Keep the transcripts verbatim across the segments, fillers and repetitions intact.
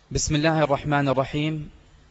بسم الله الرحمن الرحيم،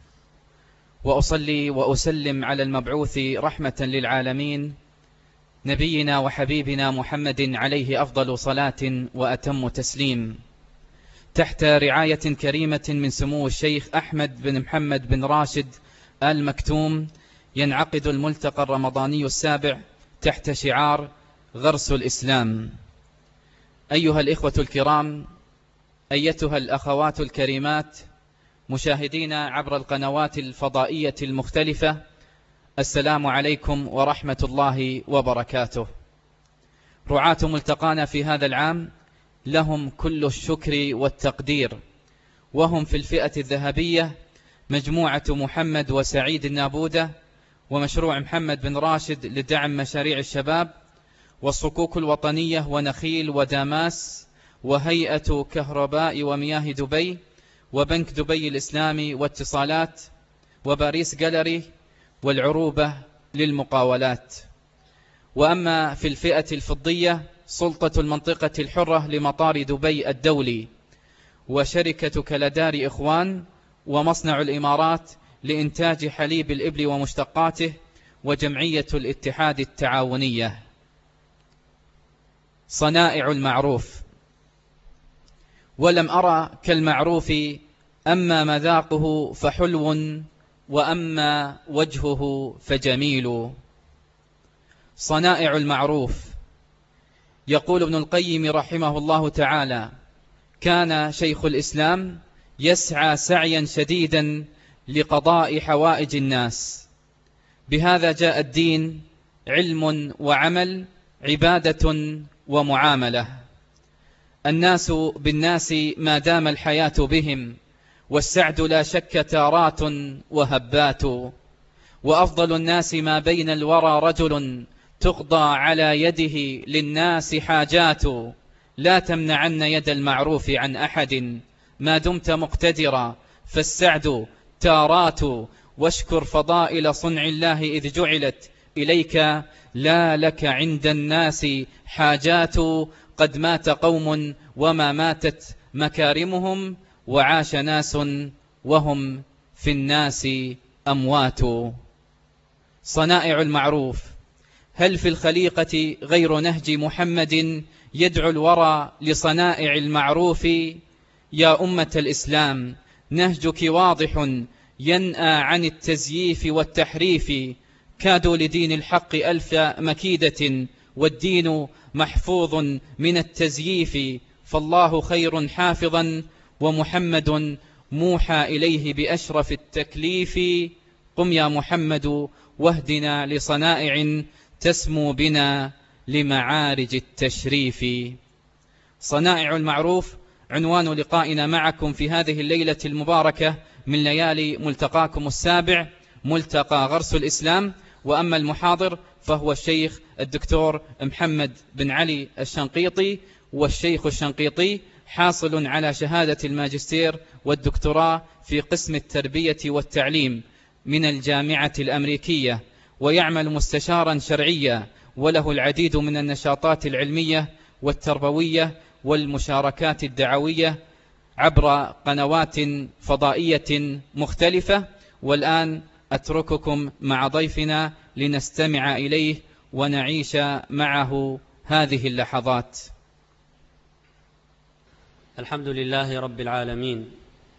وأصلي وأسلم على المبعوث رحمة للعالمين نبينا وحبيبنا محمد عليه أفضل صلاة وأتم تسليم، تحت رعاية كريمة من سمو الشيخ أحمد بن محمد بن راشد آل مكتوم. ينعقد الملتقى الرمضاني السابع تحت شعار غرس الإسلام. أيها الإخوة الكرام، أيتها الأخوات الكريمات، مشاهدينا عبر القنوات الفضائية المختلفة، السلام عليكم ورحمة الله وبركاته. رعاة ملتقانا في هذا العام لهم كل الشكر والتقدير، وهم في الفئة الذهبية مجموعة محمد وسعيد النابودة، ومشروع محمد بن راشد لدعم مشاريع الشباب، والصكوك الوطنية ونخيل وداماس، وهيئة كهرباء ومياه دبي، وبنك دبي الإسلامي واتصالات، وباريس جاليري، والعروبة للمقاولات. وأما في الفئة الفضية سلطة المنطقة الحرة لمطار دبي الدولي، وشركة كلدار إخوان، ومصنع الإمارات لإنتاج حليب الإبل ومشتقاته، وجمعية الاتحاد التعاونية. صنائع المعروف. ولم أرى كالمعروف أما مذاقه فحلو، وأما وجهه فجميل. صنائع المعروف. يقول ابن القيم رحمه الله تعالى: كان شيخ الإسلام يسعى سعيا شديدا لقضاء حوائج الناس. بهذا جاء الدين: علم وعمل، عبادة ومعاملة. الناس بالناس ما دام الحياة بهم، والسعد لا شك تارات وهبات. وأفضل الناس ما بين الورى رجل تقضى على يده للناس حاجات. لا تمنعن يد المعروف عن أحد ما دمت مقتدرا، فالسعد تارات. واشكر فضائل صنع الله إذ جعلت إليك، لا لك عند الناس حاجات. قد مات قوم وما ماتت مكارمهم، وعاش ناس وهم في الناس أموات. صنائع المعروف. هل في الخليقة غير نهج محمد يدعو الورى لصنائع المعروف؟ يا أمة الإسلام، نهجك واضح ينأى عن التزييف والتحريف. كادوا لدين الحق ألف مكيدة، والدين محفوظ من التزييف. فالله خير حافظا، ومحمد موحى إليه بأشرف التكليف. قم يا محمد واهدنا لصنائع تسمو بنا لمعارج التشريف. صنائع المعروف عنوان لقائنا معكم في هذه الليلة المباركة من ليالي ملتقاكم السابع، ملتقى غرس الإسلام. وأما المحاضر فهو الشيخ الدكتور محمد بن علي الشنقيطي. والشيخ الشنقيطي حاصل على شهادة الماجستير والدكتوراه في قسم التربية والتعليم من الجامعة الأمريكية، ويعمل مستشارا شرعيا، وله العديد من النشاطات العلمية والتربوية والمشاركات الدعوية عبر قنوات فضائية مختلفة. والآن أترككم مع ضيفنا لنستمع إليه ونعيش معه هذه اللحظات. الحمد لله رب العالمين،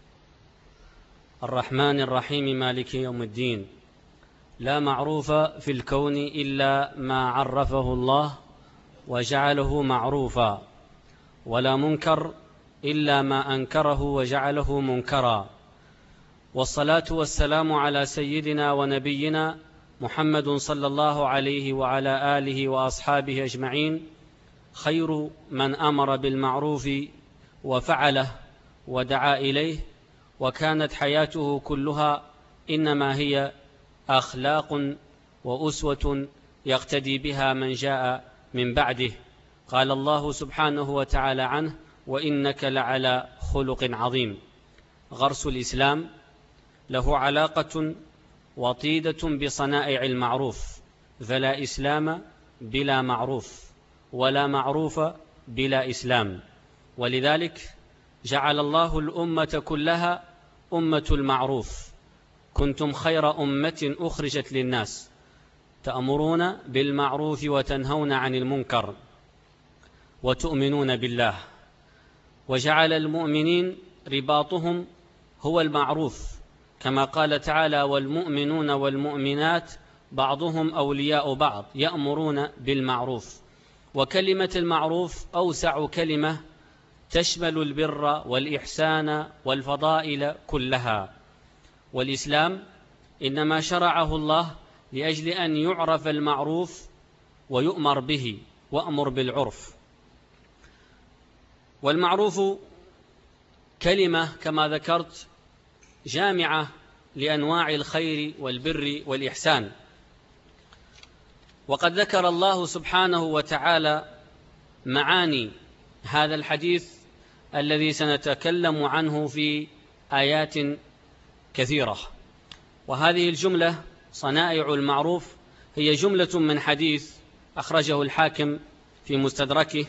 الرحمن الرحيم، مالك يوم الدين. لا معروف في الكون إلا ما عرفه الله وجعله معروفا، ولا منكر إلا ما أنكره وجعله منكرا. والصلاة والسلام على سيدنا ونبينا محمد صلى الله عليه وعلى آله وأصحابه أجمعين، خير من أمر بالمعروف وفعله ودعا إليه، وكانت حياته كلها إنما هي أخلاق وأسوة يقتدي بها من جاء من بعده. قال الله سبحانه وتعالى عنه: وإنك لعلى خلق عظيم. غرس الإسلام له علاقة وطيدة بصنائع المعروف، فلا إسلام بلا معروف، ولا معروف بلا إسلام. ولذلك جعل الله الأمة كلها أمة المعروف، كنتم خير أمة أخرجت للناس تأمرون بالمعروف وتنهون عن المنكر وتؤمنون بالله. وجعل المؤمنين رباطهم هو المعروف، كما قال تعالى: والمؤمنون والمؤمنات بعضهم أولياء بعض يأمرون بالمعروف. وكلمة المعروف أوسع كلمة تشمل البر والإحسان والفضائل كلها، والإسلام إنما شرعه الله لأجل أن يعرف المعروف ويؤمر به، وأمر بالعرف. والمعروف كلمة كما ذكرت جامعة لأنواع الخير والبر والإحسان. وقد ذكر الله سبحانه وتعالى معاني هذا الحديث الذي سنتكلم عنه في آيات كثيرة. وهذه الجملة صنائع المعروف هي جملة من حديث أخرجه الحاكم في مستدركه،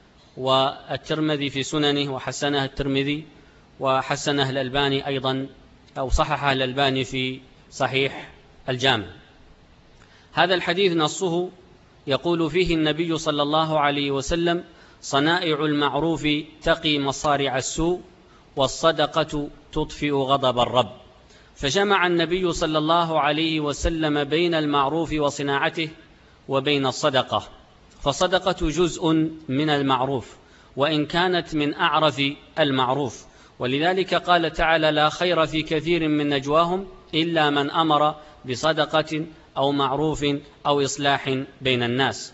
والترمذي في سننه، وحسنه الترمذي، وحسنه الألباني أيضا، أو صححه الألباني في صحيح الجامع. هذا الحديث نصه يقول فيه النبي صلى الله عليه وسلم: صنائع المعروف تقي مصارع السوء، والصدقة تطفئ غضب الرب. فجمع النبي صلى الله عليه وسلم بين المعروف وصناعته وبين الصدقة، فالصدقة جزء من المعروف وإن كانت من أعرف المعروف. ولذلك قال تعالى: لا خير في كثير من نجواهم إلا من أمر بصدقة أو معروف أو إصلاح بين الناس.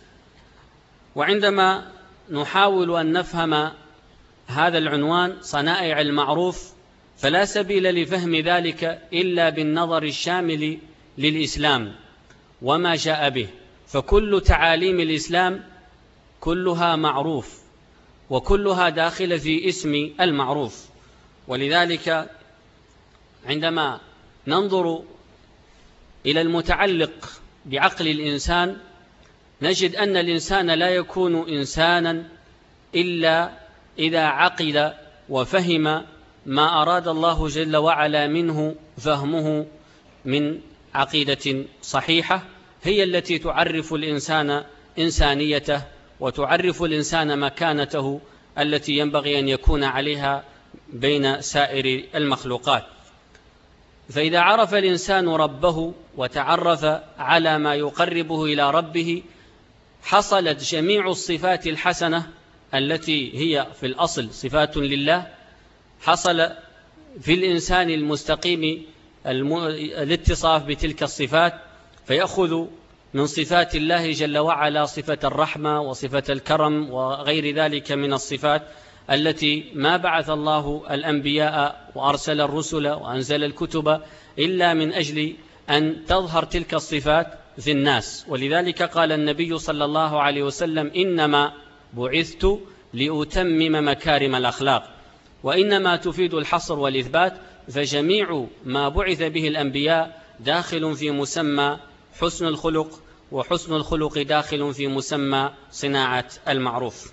وعندما نحاول أن نفهم هذا العنوان صنائع المعروف، فلا سبيل لفهم ذلك إلا بالنظر الشامل للإسلام وما جاء به، فكل تعاليم الإسلام كلها معروف، وكلها داخلة في اسم المعروف. ولذلك عندما ننظر إلى المتعلق بعقل الإنسان نجد أن الإنسان لا يكون إنسانا إلا إذا عقل وفهم ما أراد الله جل وعلا منه فهمه من عقيدة صحيحة، هي التي تعرف الإنسان إنسانيته، وتعرف الإنسان مكانته التي ينبغي أن يكون عليها بين سائر المخلوقات. فإذا عرف الإنسان ربه وتعرف على ما يقربه إلى ربه، حصلت جميع الصفات الحسنة التي هي في الأصل صفات لله، حصل في الإنسان المستقيم الاتصاف بتلك الصفات، فيأخذ من صفات الله جل وعلا صفة الرحمة وصفة الكرم وغير ذلك من الصفات التي ما بعث الله الأنبياء وأرسل الرسل وأنزل الكتب إلا من أجل أن تظهر تلك الصفات في الناس. ولذلك قال النبي صلى الله عليه وسلم: إنما بعثت لأتمم مكارم الأخلاق. وإنما تفيد الحصر والإثبات، فجميع ما بعث به الأنبياء داخل في مسمى حسن الخلق، وحسن الخلق داخل في مسمى صناعة المعروف.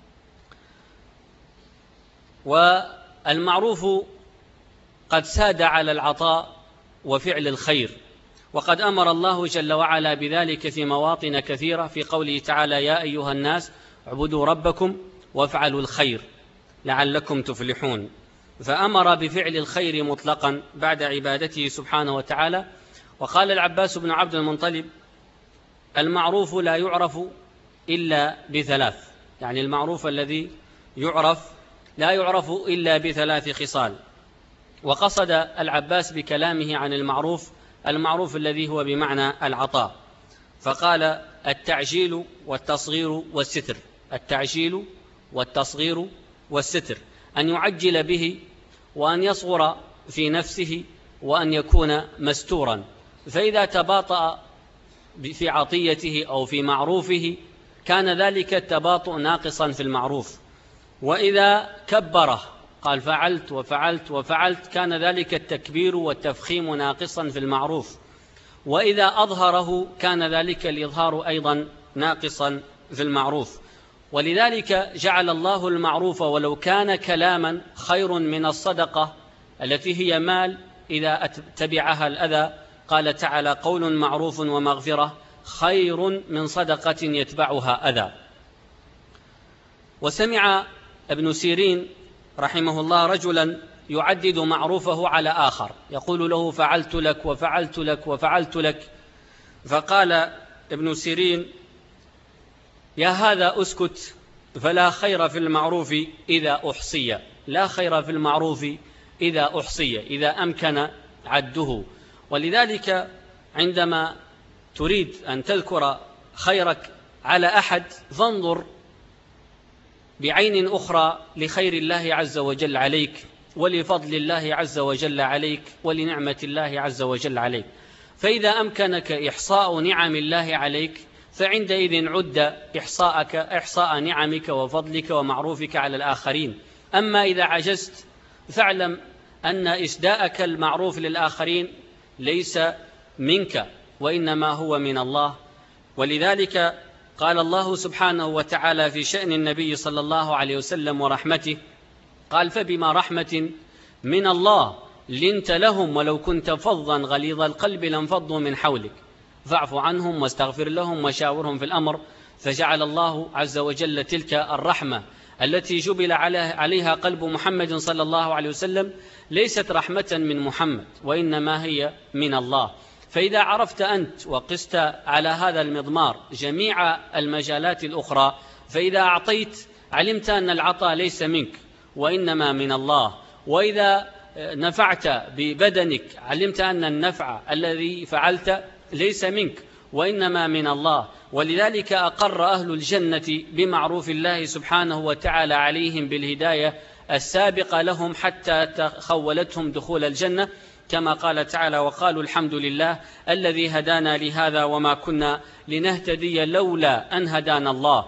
والمعروف قد ساد على العطاء وفعل الخير، وقد أمر الله جل وعلا بذلك في مواطن كثيرة، في قوله تعالى: يا أيها الناس اعبدوا ربكم وافعلوا الخير لعلكم تفلحون. فأمر بفعل الخير مطلقا بعد عبادته سبحانه وتعالى. وقال العباس بن عبد المطلب: المعروف لا يعرف إلا بثلاث، يعني المعروف الذي يعرف لا يعرف إلا بثلاث خصال. وقصد العباس بكلامه عن المعروف المعروف الذي هو بمعنى العطاء، فقال: التعجيل والتصغير والستر. التعجيل والتصغير والستر، أن يعجل به، وأن يصغر في نفسه، وأن يكون مستورا. فإذا تباطأ في عطيته أو في معروفه كان ذلك التباطؤ ناقصا في المعروف. وإذا كبره قال فعلت وفعلت وفعلت كان ذلك التكبير والتفخيم ناقصا في المعروف. وإذا أظهره كان ذلك الإظهار أيضا ناقصا في المعروف. ولذلك جعل الله المعروف ولو كان كلاما خير من الصدقة التي هي مال إذا تبعها الأذى. قال تعالى: قول معروف ومغفرة خير من صدقة يتبعها أذى. وسمع ابن سيرين رحمه الله رجلا يعدد معروفه على آخر، يقول له: فعلت لك وفعلت لك وفعلت لك. فقال ابن سيرين: يا هذا أسكت، فلا خير في المعروف إذا أحصي، لا خير في المعروف إذا أحصي، إذا أمكن عده. ولذلك عندما تريد أن تذكر خيرك على أحد فانظر بعين أخرى لخير الله عز وجل عليك، ولفضل الله عز وجل عليك، ولنعمة الله عز وجل عليك. فإذا أمكنك إحصاء نعم الله عليك فعندئذ عد إحصاءك إحصاء نعمك وفضلك ومعروفك على الآخرين. أما إذا عجزت فاعلم أن إسداءك المعروف للآخرين ليس منك، وإنما هو من الله. ولذلك قال الله سبحانه وتعالى في شأن النبي صلى الله عليه وسلم ورحمته، قال: فبما رحمة من الله لنت لهم ولو كنت فظا غليظ القلب لانفضوا من حولك فاعف عنهم واستغفر لهم وشاورهم في الأمر. فجعل الله عز وجل تلك الرحمة التي جبل عليها قلب محمد صلى الله عليه وسلم ليست رحمة من محمد، وإنما هي من الله. فإذا عرفت أنت وقست على هذا المضمار جميع المجالات الأخرى، فإذا أعطيت علمت أن العطاء ليس منك وإنما من الله، وإذا نفعت ببدنك علمت أن النفع الذي فعلت ليس منك وإنما من الله. ولذلك أقر أهل الجنة بمعروف الله سبحانه وتعالى عليهم بالهداية السابقة لهم حتى تخولتهم دخول الجنة، كما قال تعالى: وقالوا الحمد لله الذي هدانا لهذا وما كنا لنهتدي لولا أن هدانا الله.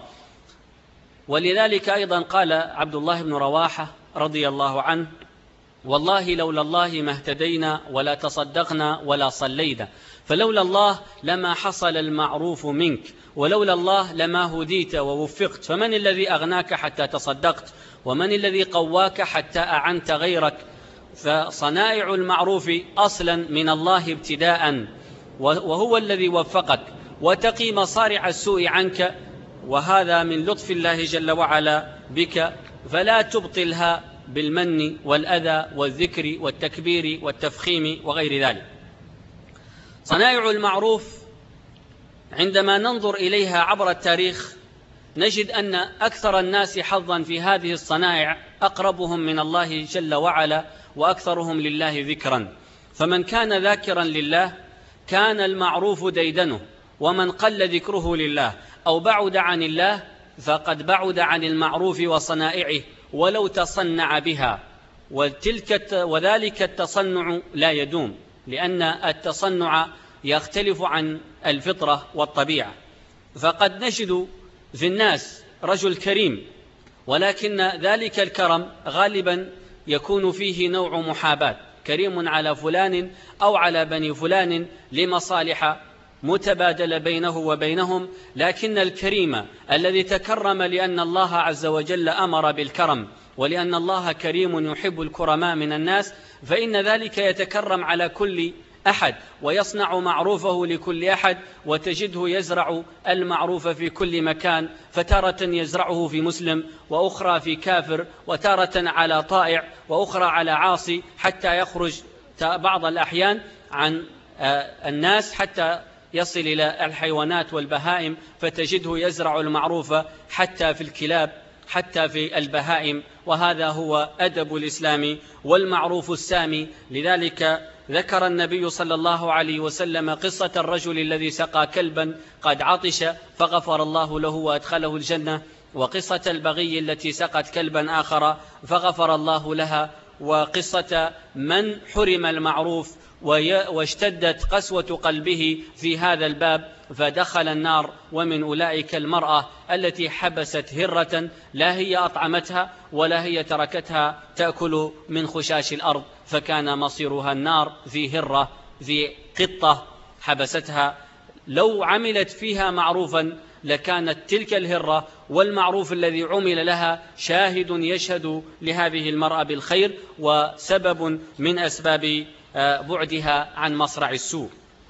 ولذلك أيضا قال عبد الله بن رواحة رضي الله عنه: والله لولا الله ما اهتدينا ولا تصدقنا ولا صلينا، فلولا الله لما حصل المعروف منك، ولولا الله لما هديت ووفقت. فمن الذي أغناك حتى تصدقت؟ ومن الذي قواك حتى أعنت غيرك؟ فصنائع المعروف أصلا من الله ابتداء، وهو الذي وفقك، وتقي مصارع السوء عنك، وهذا من لطف الله جل وعلا بك، فلا تبطلها بالمن والأذى والذكر والتكبير والتفخيم وغير ذلك. صنائع المعروف عندما ننظر إليها عبر التاريخ نجد أن أكثر الناس حظا في هذه الصنائع أقربهم من الله جل وعلا وأكثرهم لله ذكرا. فمن كان ذاكرا لله كان المعروف ديدنه، ومن قل ذكره لله أو بعد عن الله فقد بعد عن المعروف وصنائعه ولو تصنع بها. وتلك وذلك التصنع لا يدوم، لأن التصنع يختلف عن الفطرة والطبيعة. فقد نجد في الناس رجل كريم، ولكن ذلك الكرم غالبا يكون فيه نوع محاباة، كريم على فلان أو على بني فلان لمصالح متبادل بينه وبينهم. لكن الكريم الذي تكرم لأن الله عز وجل أمر بالكرم، ولأن الله كريم يحب الكرماء من الناس، فإن ذلك يتكرم على كل أحد ويصنع معروفه لكل أحد، وتجده يزرع المعروف في كل مكان، فتارة يزرعه في مسلم، وأخرى في كافر، وتارة على طائع، وأخرى على عاصي، حتى يخرج بعض الأحيان عن الناس حتى يصل إلى الحيوانات والبهائم، فتجده يزرع المعروف حتى في الكلاب، حتى في البهائم. وهذا هو أدب الإسلام والمعروف السامي. لذلك ذكر النبي صلى الله عليه وسلم قصة الرجل الذي سقى كلبا قد عطش فغفر الله له وأدخله الجنة، وقصة البغي التي سقت كلبا آخر فغفر الله لها، وقصة من حرم المعروف واشتدت قسوة قلبه في هذا الباب فدخل النار. ومن أولئك المرأة التي حبست هرة لا هي أطعمتها ولا هي تركتها تأكل من خشاش الأرض، فكان مصيرها النار في هرة، في قطة حبستها. لو عملت فيها معروفا لكانت تلك الهرة والمعروف الذي عمل لها شاهد يشهد لهذه المرأة بالخير وسبب من أسباب بعدها عن مصرع السوء.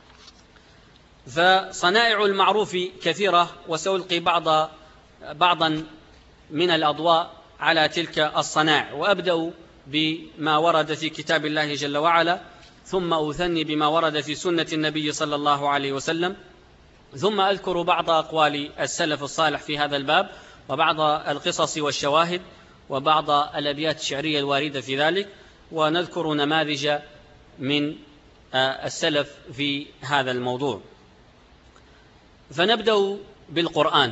فصنائع المعروف كثيرة، وسألقي بعض بعضا من الأضواء على تلك الصنائع، وأبدأ بما ورد في كتاب الله جل وعلا، ثم أثني بما ورد في سنة النبي صلى الله عليه وسلم، ثم أذكر بعض أقوال السلف الصالح في هذا الباب، وبعض القصص والشواهد، وبعض الأبيات الشعرية الواردة في ذلك، ونذكر نماذج من السلف في هذا الموضوع. فنبدأ بالقرآن.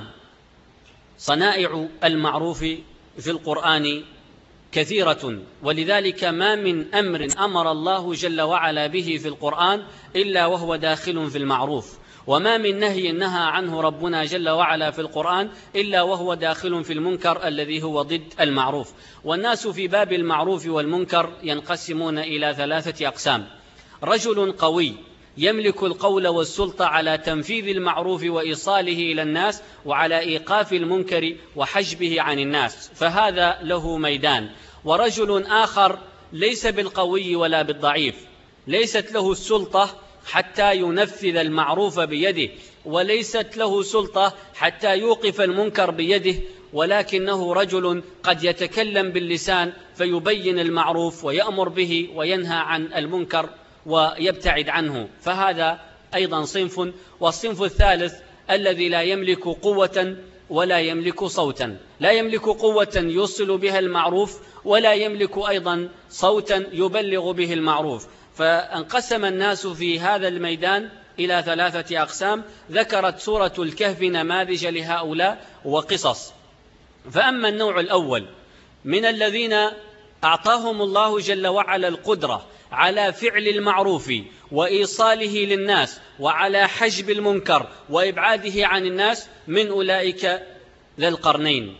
صنائع المعروف في القرآن كثيرة، ولذلك ما من أمر أمر الله جل وعلا به في القرآن إلا وهو داخل في المعروف، وما من نهي نهى عنه ربنا جل وعلا في القرآن إلا وهو داخل في المنكر الذي هو ضد المعروف. والناس في باب المعروف والمنكر ينقسمون إلى ثلاثة أقسام: رجل قوي يملك القول والسلطة على تنفيذ المعروف وإيصاله إلى الناس وعلى إيقاف المنكر وحجبه عن الناس، فهذا له ميدان. ورجل آخر ليس بالقوي ولا بالضعيف، ليست له السلطة حتى ينفذ المعروف بيده، وليست له سلطة حتى يوقف المنكر بيده، ولكنه رجل قد يتكلم باللسان فيبين المعروف ويأمر به وينهى عن المنكر ويبتعد عنه، فهذا أيضا صنف. والصنف الثالث الذي لا يملك قوة ولا يملك صوتا، لا يملك قوة يوصل بها المعروف ولا يملك أيضا صوتا يبلغ به المعروف. فانقسم الناس في هذا الميدان إلى ثلاثة أقسام، ذكرت سورة الكهف نماذج لهؤلاء وقصص. فأما النوع الأول من الذين أعطاهم الله جل وعلا القدرة على فعل المعروف وإيصاله للناس وعلى حجب المنكر وإبعاده عن الناس، من أولئك ذي القرنين،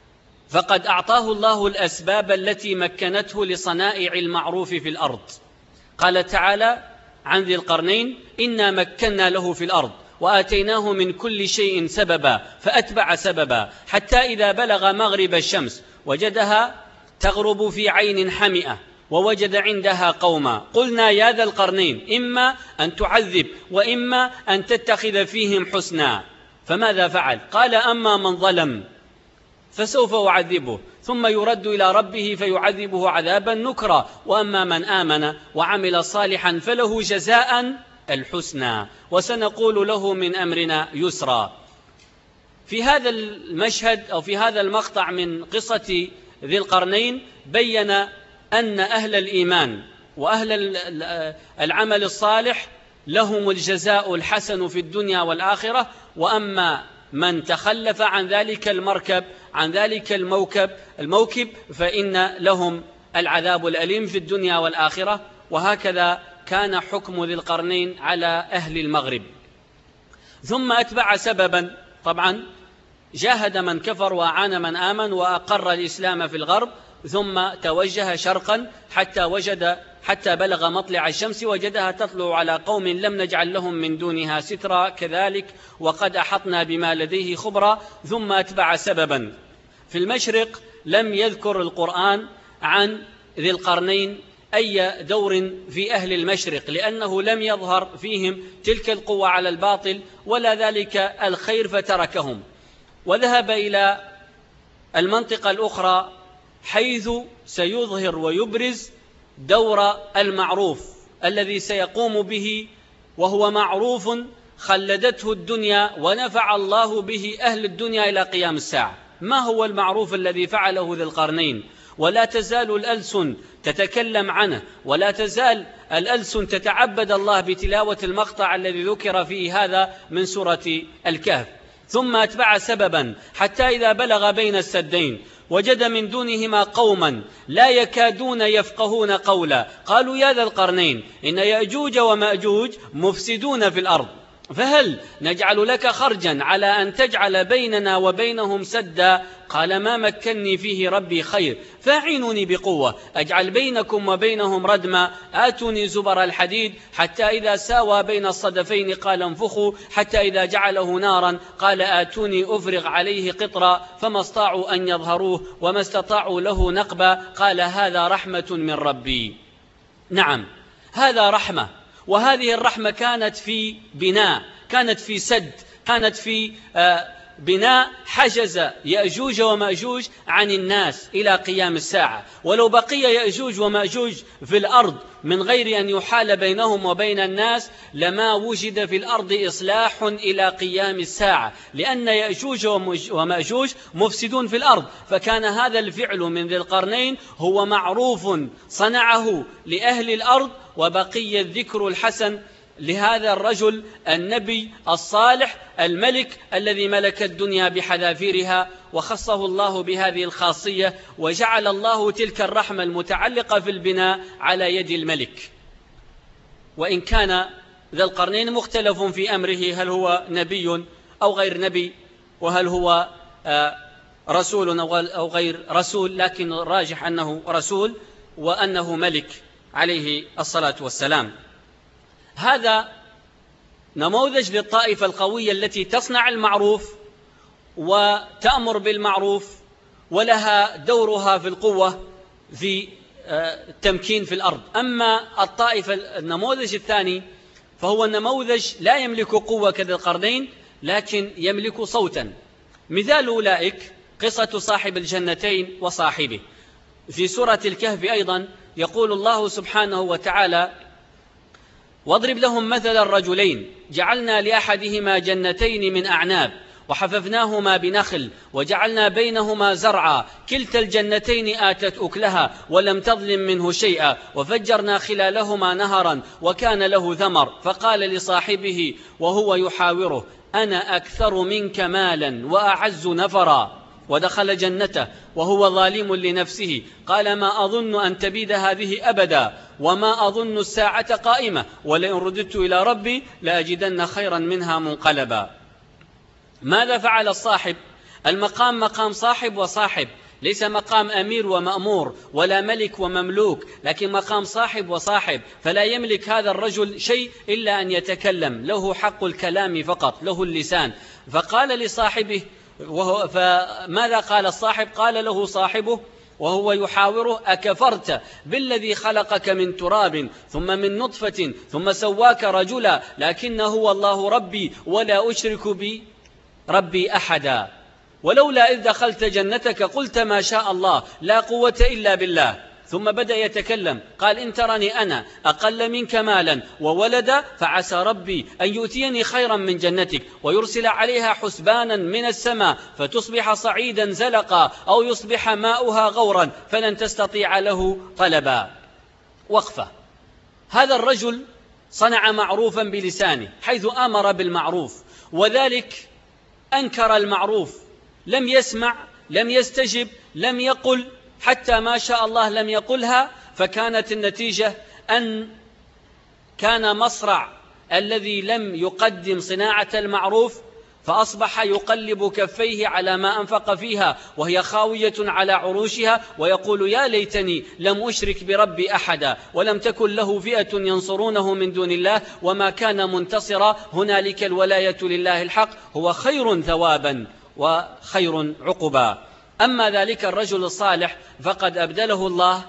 فقد أعطاه الله الأسباب التي مكنته لصنائع المعروف في الأرض. قال تعالى عن ذي القرنين: إنا مكنا له في الأرض وآتيناه من كل شيء سببا فأتبع سببا حتى إذا بلغ مغرب الشمس وجدها تغرب في عين حمئة ووجد عندها قوما قلنا يا ذا القرنين إما أن تعذب وإما أن تتخذ فيهم حسنا. فماذا فعل؟ قال: أما من ظلم فسوف أعذبه ثم يرد إلى ربه فيعذبه عذابا نكرا، وأما من آمن وعمل صالحا فله جزاء الحسنى وسنقول له من أمرنا يسرا. في هذا المشهد أو في هذا المقطع من قصة ذي القرنين بين أن أهل الإيمان وأهل العمل الصالح لهم الجزاء الحسن في الدنيا والآخرة، وأما من تخلف عن ذلك المركب عن ذلك الموكب الموكب فإن لهم العذاب الأليم في الدنيا والآخرة. وهكذا كان حكم ذي القرنين على أهل المغرب. ثم أتبع سببا، طبعا جاهد من كفر وأعان من آمن وأقر الإسلام في الغرب، ثم توجه شرقا حتى وجد حتى بلغ مطلع الشمس وجدها تطلع على قوم لم نجعل لهم من دونها سترا كذلك وقد أحطنا بما لديه خبرا. ثم أتبع سببا. في المشرق لم يذكر القرآن عن ذي القرنين أي دور في أهل المشرق، لأنه لم يظهر فيهم تلك القوة على الباطل ولا ذلك الخير فتركهم، وذهب إلى المنطقة الأخرى حيث سيظهر ويبرز دور المعروف الذي سيقوم به، وهو معروف خلدته الدنيا ونفع الله به أهل الدنيا إلى قيام الساعة. ما هو المعروف الذي فعله ذي القرنين؟ ولا تزال الألسن تتكلم عنه، ولا تزال الألسن تتعبد الله بتلاوة المقطع الذي ذكر فيه هذا من سورة الكهف. ثم أتبع سببا حتى إذا بلغ بين السدين وجد من دونهما قوما لا يكادون يفقهون قولا قالوا يا ذا القرنين إن يأجوج ومأجوج مفسدون في الأرض فهل نجعل لك خرجا على أن تجعل بيننا وبينهم سدا؟ قال ما مكني فيه ربي خير فاعينوني بقوة أجعل بينكم وبينهم ردما آتوني زبر الحديد حتى إذا ساوى بين الصدفين قال انفخوا حتى إذا جعله نارا قال آتوني أفرغ عليه قطرا فما استطاعوا أن يظهروه وما استطاعوا له نقبا قال هذا رحمة من ربي. نعم هذا رحمة، وهذه الرحمة كانت في بناء، كانت في سد، كانت في بناء حجز يأجوج ومأجوج عن الناس إلى قيام الساعة. ولو بقي يأجوج ومأجوج في الأرض من غير أن يحال بينهم وبين الناس لما وجد في الأرض إصلاح إلى قيام الساعة، لأن يأجوج ومأجوج مفسدون في الأرض. فكان هذا الفعل من ذي القرنين هو معروف صنعه لأهل الأرض، وبقي الذكر الحسن لهذا الرجل النبي الصالح الملك الذي ملك الدنيا بحذافيرها، وخصه الله بهذه الخاصية، وجعل الله تلك الرحمة المتعلقة في البناء على يد الملك. وإن كان ذا القرنين مختلف في أمره، هل هو نبي أو غير نبي، وهل هو رسول أو غير رسول، لكن الراجح أنه رسول وأنه ملك عليه الصلاة والسلام. هذا نموذج للطائفة القوية التي تصنع المعروف وتأمر بالمعروف ولها دورها في القوة في التمكين في الأرض. أما الطائفة النموذج الثاني فهو النموذج لا يملك قوة كذي القرنين، لكن يملك صوتا. مثال أولئك قصة صاحب الجنتين وصاحبه. في سورة الكهف أيضا يقول الله سبحانه وتعالى واضرب لهم مثل الرجلين جعلنا لأحدهما جنتين من أعناب وحففناهما بنخل وجعلنا بينهما زرعا كلتا الجنتين آتت أكلها ولم تظلم منه شيئا وفجرنا خلالهما نهرا وكان له ثمر فقال لصاحبه وهو يحاوره أنا أكثر منك مالا وأعز نفرا ودخل جنته وهو ظالم لنفسه قال ما أظن أن تبيد هذه أبدا وما أظن الساعة قائمة ولئن رددت إلى ربي لأجدن خيرا منها منقلبا. ماذا فعل الصاحب؟ المقام مقام صاحب وصاحب، ليس مقام أمير ومأمور ولا ملك ومملوك، لكن مقام صاحب وصاحب. فلا يملك هذا الرجل شيء إلا أن يتكلم، له حق الكلام فقط، له اللسان. فقال لصاحبه وهو فماذا قال الصاحب؟ قال له صاحبه وهو يحاوره أكفرت بالذي خلقك من تراب ثم من نطفة ثم سواك رجلا لكن هو الله ربي ولا أشرك بي ربي أحدا ولولا إذ دخلت جنتك قلت ما شاء الله لا قوة إلا بالله. ثم بدأ يتكلم قال إن ترني أنا أقل منك مالا وولدا فعسى ربي أن يؤتيني خيرا من جنتك ويرسل عليها حسبانا من السماء فتصبح صعيدا زلقا أو يصبح ماؤها غورا فلن تستطيع له طلبا. وقفة. هذا الرجل صنع معروفا بلسانه حيث أمر بالمعروف، وذلك أنكر المعروف، لم يسمع، لم يستجب، لم يقل، حتى ما شاء الله لم يقلها. فكانت النتيجة أن كان مصرع الذي لم يقدم صناعة المعروف فأصبح يقلب كفيه على ما أنفق فيها وهي خاوية على عروشها ويقول يا ليتني لم أشرك بربي أحدا ولم تكن له فئة ينصرونه من دون الله وما كان منتصرا هنالك الولاية لله الحق هو خير ثوابا وخير عقبا. أما ذلك الرجل الصالح فقد أبدله الله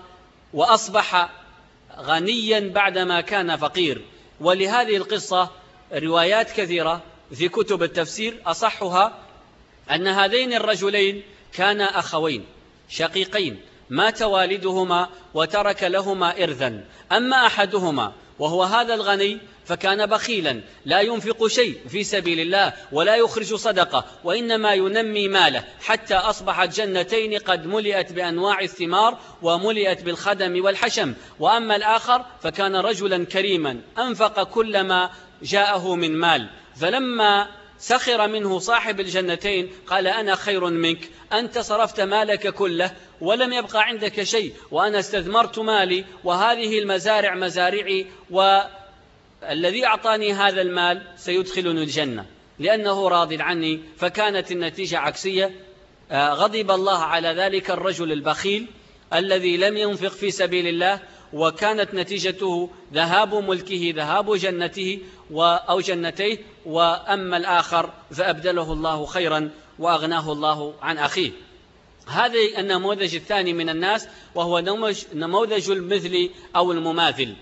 وأصبح غنيا بعدما كان فقير. ولهذه القصة روايات كثيرة في كتب التفسير، أصحها أن هذين الرجلين كانا أخوين شقيقين مات والدهما وترك لهما إرثا. أما أحدهما وهو هذا الغني فكان بخيلا لا ينفق شيء في سبيل الله ولا يخرج صدقة وإنما ينمي ماله حتى أصبحت جنتين قد ملئت بأنواع الثمار وملئت بالخدم والحشم. وأما الآخر فكان رجلا كريما أنفق كل ما جاءه من مال، فلما سخر منه صاحب الجنتين قال أنا خير منك، أنت صرفت مالك كله ولم يبقى عندك شيء وأنا استثمرت مالي وهذه المزارع مزارعي و الذي أعطاني هذا المال سيدخلني الجنة لأنه راض عني، فكانت النتيجة عكسية. غضب الله على ذلك الرجل البخيل الذي لم ينفق في سبيل الله، وكانت نتيجته ذهاب ملكه، ذهاب جنته أو جنتيه. وأما الآخر فأبدله الله خيرا وأغناه الله عن أخيه. هذا النموذج الثاني من الناس، وهو نموذج المثل أو المماثل.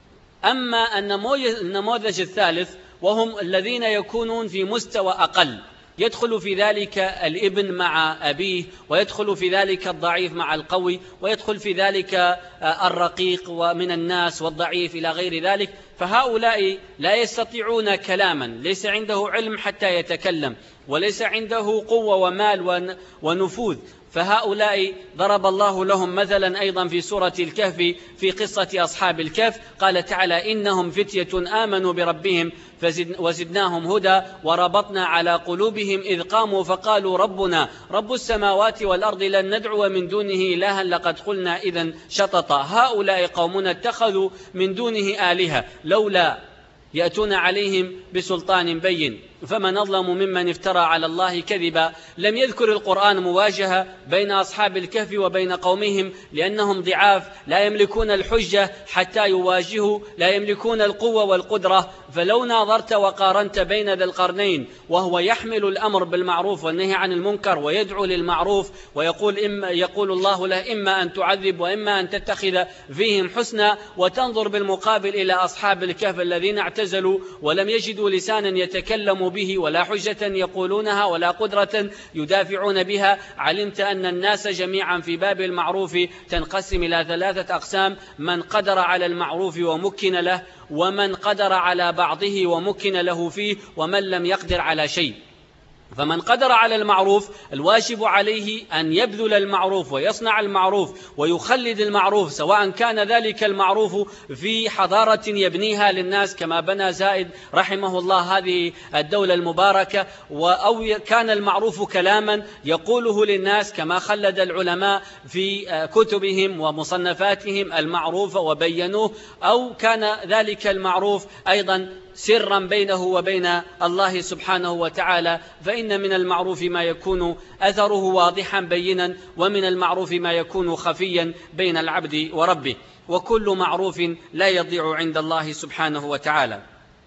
أما النموذج الثالث وهم الذين يكونون في مستوى أقل، يدخل في ذلك الابن مع أبيه، ويدخل في ذلك الضعيف مع القوي، ويدخل في ذلك الرقيق ومن الناس والضعيف إلى غير ذلك. فهؤلاء لا يستطيعون كلاما، ليس عنده علم حتى يتكلم، وليس عنده قوة ومال ونفوذ. فهؤلاء ضرب الله لهم مثلا أيضا في سورة الكهف في قصة أصحاب الكهف. قال تعالى: إنهم فتية آمنوا بربهم وزدناهم هدى وربطنا على قلوبهم إذ قاموا فقالوا ربنا رب السماوات والأرض لن ندعو من دونه إلها لقد قلنا إذا شططا. هؤلاء قومنا اتخذوا من دونه آلهة لولا يأتون عليهم بسلطان بين فمن أظلم ممن افترى على الله كذبا. لم يذكر القرآن مواجهة بين أصحاب الكهف وبين قومهم، لأنهم ضعاف لا يملكون الحجة حتى يواجهوا، لا يملكون القوة والقدرة. فلو ناظرت وقارنت بين ذا القرنين وهو يحمل الأمر بالمعروف والنهي عن المنكر ويدعو للمعروف، ويقول إما يقول الله له إما أن تعذب وإما أن تتخذ فيهم حسنا، وتنظر بالمقابل إلى أصحاب الكهف الذين اعتزلوا ولم يجدوا لسانا يتكلموا به ولا حجة يقولونها ولا قدرة يدافعون بها، علمت أن الناس جميعا في باب المعروف تنقسم إلى ثلاثة أقسام: من قدر على المعروف ومكن له، ومن قدر على بعضه ومكن له فيه، ومن لم يقدر على شيء. فمن قدر على المعروف الواجب عليه أن يبذل المعروف ويصنع المعروف ويخلد المعروف، سواء كان ذلك المعروف في حضارة يبنيها للناس كما بنى زائد رحمه الله هذه الدولة المباركة، أو كان المعروف كلاما يقوله للناس كما خلد العلماء في كتبهم ومصنفاتهم المعروف وبينوه، أو كان ذلك المعروف أيضا سرا بينه وبين الله سبحانه وتعالى. فإن من المعروف ما يكون أثره واضحا بينا، ومن المعروف ما يكون خفيا بين العبد وربه، وكل معروف لا يضيع عند الله سبحانه وتعالى.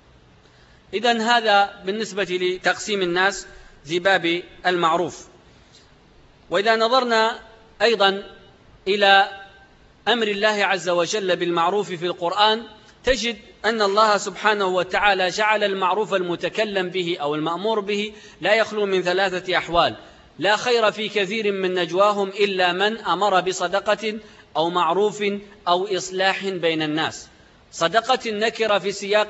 إذن هذا بالنسبة لتقسيم الناس في باب المعروف. وإذا نظرنا أيضا إلى أمر الله عز وجل بالمعروف في القرآن، تجد أن الله سبحانه وتعالى جعل المعروف المتكلم به أو المأمور به لا يخلو من ثلاثة أحوال: لا خير في كثير من نجواهم إلا من أمر بصدقة أو معروف أو إصلاح بين الناس. صدقة النكرة في سياق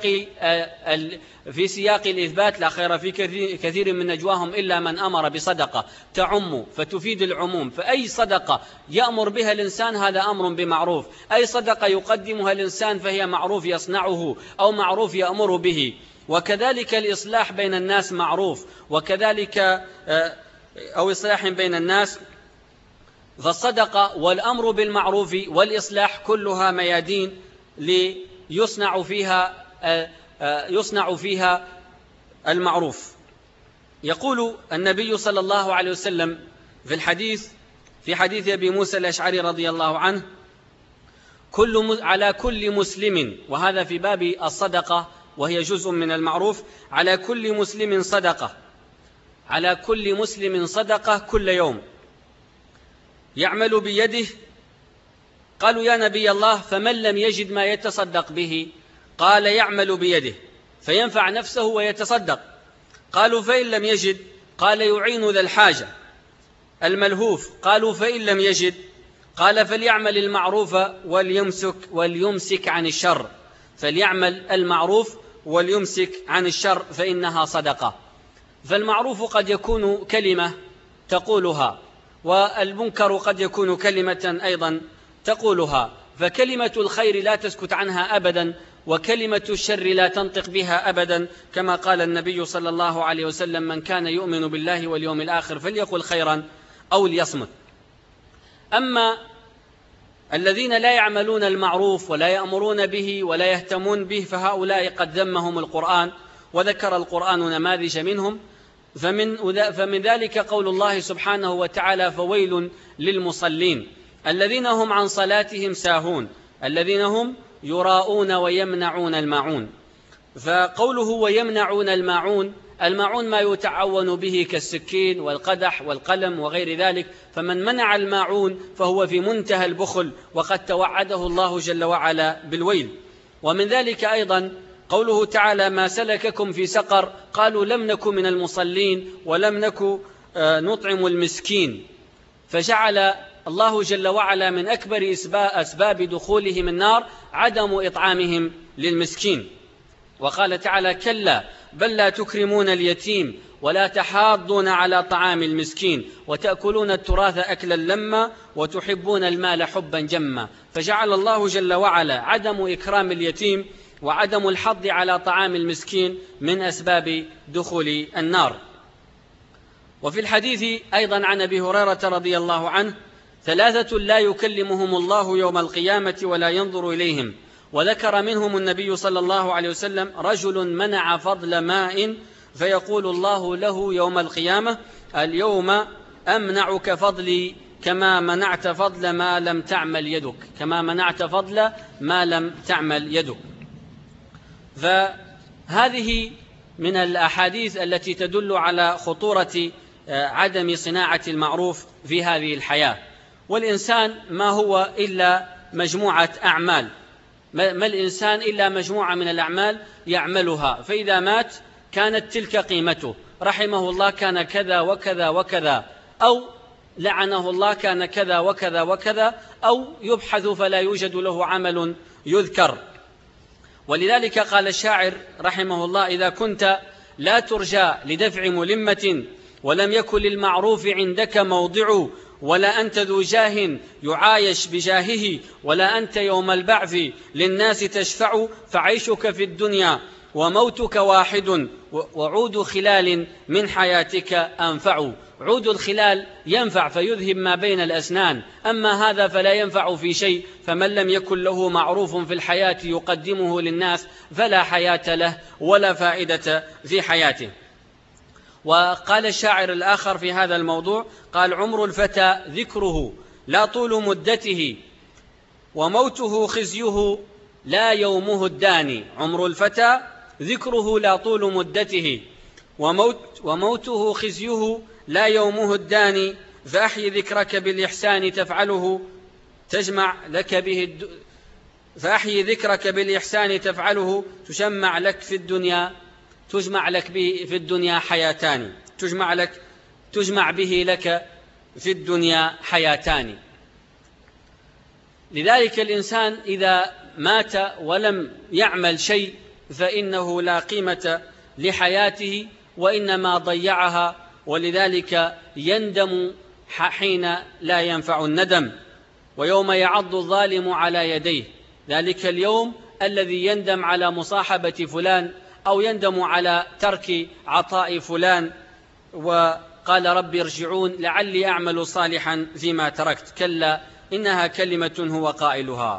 في سياق الإثبات، لا خير في كثير من نجواهم إلا من أمر بصدقة، تعم فتفيد العموم. فأي صدقة يأمر بها الإنسان هذا أمر بمعروف، أي صدقة يقدمها الإنسان فهي معروف يصنعه أو معروف يأمر به. وكذلك الإصلاح بين الناس معروف، وكذلك أو إصلاح بين الناس. فالصدقة والأمر بالمعروف والإصلاح كلها ميادين ليصنع فيها يصنع فيها المعروف. يقول النبي صلى الله عليه وسلم في الحديث في حديث أبي موسى الأشعري رضي الله عنه: كل على كل مسلم، وهذا في باب الصدقة وهي جزء من المعروف، على كل مسلم صدقة، على كل مسلم صدقة كل يوم يعمل بيده. قالوا: يا نبي الله فمن لم يجد ما يتصدق به؟ قال: يعمل بيده فينفع نفسه ويتصدق. قالوا: فإن لم يجد؟ قال: يعين ذا الحاجة الملهوف. قالوا: فإن لم يجد؟ قال: فليعمل المعروف وليمسك وليمسك عن الشر، فليعمل المعروف وليمسك عن الشر فإنها صدقة. فالمعروف قد يكون كلمة تقولها، والمنكر قد يكون كلمة أيضا تقولها. فكلمة الخير لا تسكت عنها أبدا، وكلمة الشر لا تنطق بها أبدا، كما قال النبي صلى الله عليه وسلم: من كان يؤمن بالله واليوم الآخر فليقل خيرا أو ليصمت. أما الذين لا يعملون المعروف ولا يأمرون به ولا يهتمون به، فهؤلاء قد ذمهم القرآن وذكر القرآن نماذج منهم. فمن, فمن ذلك قول الله سبحانه وتعالى: فويل للمصلين الذين هم عن صلاتهم ساهون الذين هم يراءون ويمنعون الماعون. فقوله ويمنعون الماعون، الماعون ما يتعون به كالسكين والقدح والقلم وغير ذلك، فمن منع الماعون فهو في منتهى البخل، وقد توعده الله جل وعلا بالويل. ومن ذلك أيضا قوله تعالى: ما سلككم في سقر؟ قالوا لم نك من المصلين ولم نك نطعم المسكين. فجعل الله جل وعلا من أكبر أسباب دخولهم النار عدم إطعامهم للمسكين. وقال تعالى: كلا بل لا تكرمون اليتيم ولا تحاضون على طعام المسكين وتأكلون التراث أكلا لما وتحبون المال حبا جما. فجعل الله جل وعلا عدم إكرام اليتيم وعدم الحض على طعام المسكين من أسباب دخول النار. وفي الحديث أيضا عن أبي هريرة رضي الله عنه: ثلاثة لا يكلمهم الله يوم القيامة ولا ينظر إليهم. وذكر منهم النبي صلى الله عليه وسلم: رجل منع فضل ماء فيقول الله له يوم القيامة: اليوم أمنعك فضلي كما منعت فضل ما لم تعمل يدك كما منعت فضل ما لم تعمل يدك. فهذه من الأحاديث التي تدل على خطورة عدم صناعة المعروف في هذه الحياة. والإنسان ما هو إلا مجموعة أعمال، ما الإنسان إلا مجموعة من الأعمال يعملها، فإذا مات كانت تلك قيمته، رحمه الله كان كذا وكذا وكذا، أو لعنه الله كان كذا وكذا وكذا، أو يبحث فلا يوجد له عمل يذكر. ولذلك قال الشاعر رحمه الله: إذا كنت لا ترجى لدفع ملمة ولم يكن للمعروف عندك موضع، ولا أنت ذو جاه يعايش بجاهه، ولا أنت يوم البعث للناس تشفع، فعيشك في الدنيا وموتك واحد، وعود خلال من حياتك أنفع. عود الخلال ينفع فيذهب ما بين الأسنان، أما هذا فلا ينفع في شيء. فمن لم يكن له معروف في الحياة يقدمه للناس فلا حياة له ولا فائدة في حياته. وقال الشاعر الآخر في هذا الموضوع، قال: عمر الفتى ذكره لا طول مدته، وموته خزيه لا يومه الداني. عمر الفتى ذكره لا طول مدته، وموت وموته خزيه لا يومه الداني. فأحي ذكرك بالإحسان تفعله تجمع لك به الد... فأحي ذكرك بالإحسان تفعله تجمع لك في الدنيا تجمع لك به في الدنيا حياتان تجمع لك تجمع به لك في الدنيا حياتان. لذلك الإنسان إذا مات ولم يعمل شيء فإنه لا قيمة لحياته وإنما ضيعها، ولذلك يندم حين لا ينفع الندم. ويوم يعض الظالم على يديه، ذلك اليوم الذي يندم على مصاحبة فلان أو يندم على ترك عطاء فلان، وقال رب ارجعون لعلي أعمل صالحا فيما تركت، كلا إنها كلمة هو قائلها.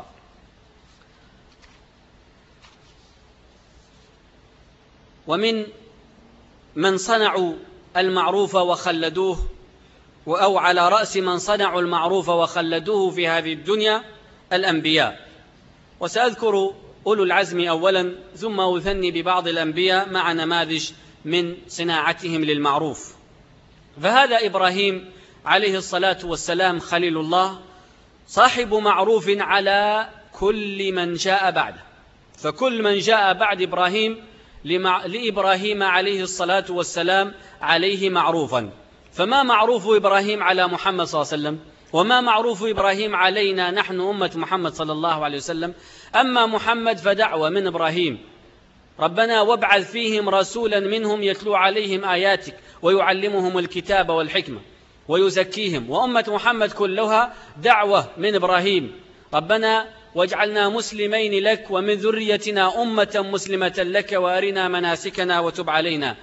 ومن من صنعوا المعروف وخلدوه، أو على رأس من صنعوا المعروف وخلدوه في هذه الدنيا الأنبياء. وسأذكر أولو العزم أولا، ثم أثني ببعض الأنبياء مع نماذج من صناعتهم للمعروف. فهذا إبراهيم عليه الصلاة والسلام خليل الله، صاحب معروف على كل من جاء بعده، فكل من جاء بعد إبراهيم لإبراهيم عليه الصلاة والسلام عليه معروفا. فما معروف إبراهيم على محمد صلى الله عليه وسلم، وما معروف إبراهيم علينا نحن أمة محمد صلى الله عليه وسلم. أما محمد فدعوة من إبراهيم، ربنا وابعث فيهم رسولا منهم يتلو عليهم آياتك ويعلمهم الكتاب والحكمة ويزكيهم. وأمة محمد كلها دعوة من إبراهيم، ربنا واجعلنا مسلمين لك ومن ذريتنا أمة مسلمة لك وأرنا مناسكنا وتب علينا.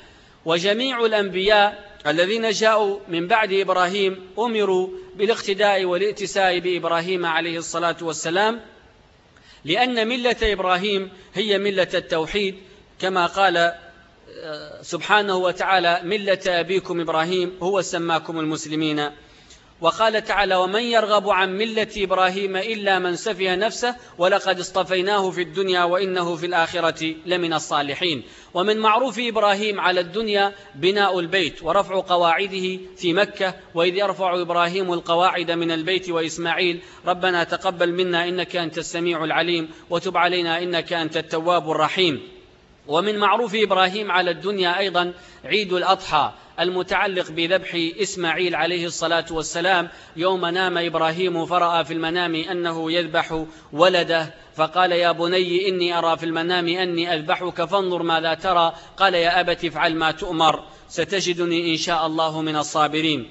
وجميع الأنبياء الذين جاءوا من بعد إبراهيم أمروا بالاقتداء والائتساء بإبراهيم عليه الصلاة والسلام، لأن ملة إبراهيم هي ملة التوحيد، كما قال سبحانه وتعالى: ملة أبيكم إبراهيم هو سماكم المسلمين. وقال تعالى: ومن يرغب عن ملة إبراهيم إلا من سفه نفسه ولقد اصطفيناه في الدنيا وإنه في الآخرة لمن الصالحين. ومن معروف إبراهيم على الدنيا بناء البيت ورفع قواعده في مكة: وإذ يرفع إبراهيم القواعد من البيت وإسماعيل ربنا تقبل منا إنك أنت السميع العليم وتب علينا إنك أنت التواب الرحيم. ومن معروف إبراهيم على الدنيا أيضا عيد الأضحى المتعلق بذبح إسماعيل عليه الصلاة والسلام، يوم نام إبراهيم فرأى في المنام أنه يذبح ولده فقال: يا بني إني أرى في المنام أني أذبحك فانظر ماذا ترى؟ قال: يا أبت افعل ما تؤمر ستجدني إن شاء الله من الصابرين.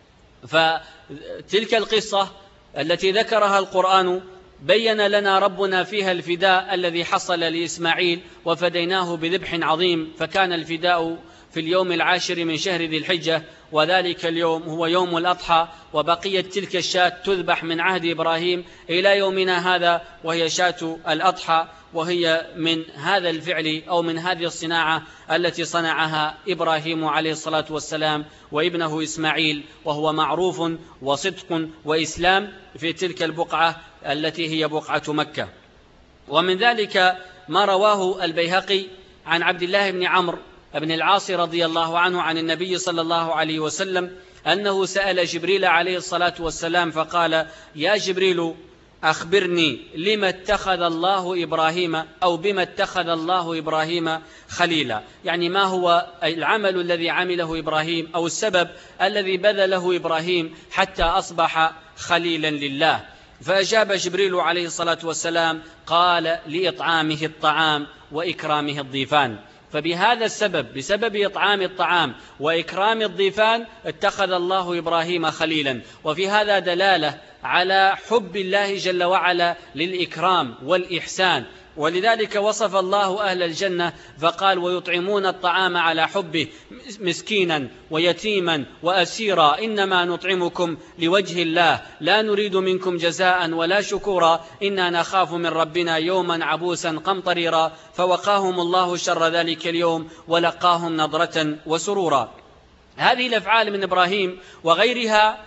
فتلك القصة التي ذكرها القرآن بين لنا ربنا فيها الفداء الذي حصل لإسماعيل وفديناه بذبح عظيم، فكان الفداء في اليوم العاشر من شهر ذي الحجة، وذلك اليوم هو يوم الأضحى، وبقيت تلك الشاة تذبح من عهد إبراهيم إلى يومنا هذا، وهي شاة الأضحى، وهي من هذا الفعل أو من هذه الصناعة التي صنعها إبراهيم عليه الصلاة والسلام وابنه إسماعيل، وهو معروف وصدق وإسلام في تلك البقعة التي هي بقعة مكة. ومن ذلك ما رواه البيهقي عن عبد الله بن عمرو بن العاص رضي الله عنه عن النبي صلى الله عليه وسلم أنه سأل جبريل عليه الصلاة والسلام فقال: يا جبريل أخبرني لما اتخذ الله إبراهيم أو بما اتخذ الله إبراهيم خليلا، يعني ما هو العمل الذي عمله إبراهيم أو السبب الذي بذله إبراهيم حتى أصبح خليلا لله. فأجاب جبريل عليه الصلاة والسلام قال: لإطعامه الطعام وإكرامه الضيفان. فبهذا السبب، بسبب إطعام الطعام وإكرام الضيفان، اتخذ الله إبراهيم خليلا. وفي هذا دلالة على حب الله جل وعلا للإكرام والإحسان، ولذلك وصف الله أهل الجنة فقال: ويطعمون الطعام على حبه مسكينا ويتيما وأسيرا إنما نطعمكم لوجه الله لا نريد منكم جزاء ولا شكورا إنا نخاف من ربنا يوما عبوسا قمطريرا فوقاهم الله شر ذلك اليوم ولقاهم نضرة وسرورا. هذه الأفعال من إبراهيم وغيرها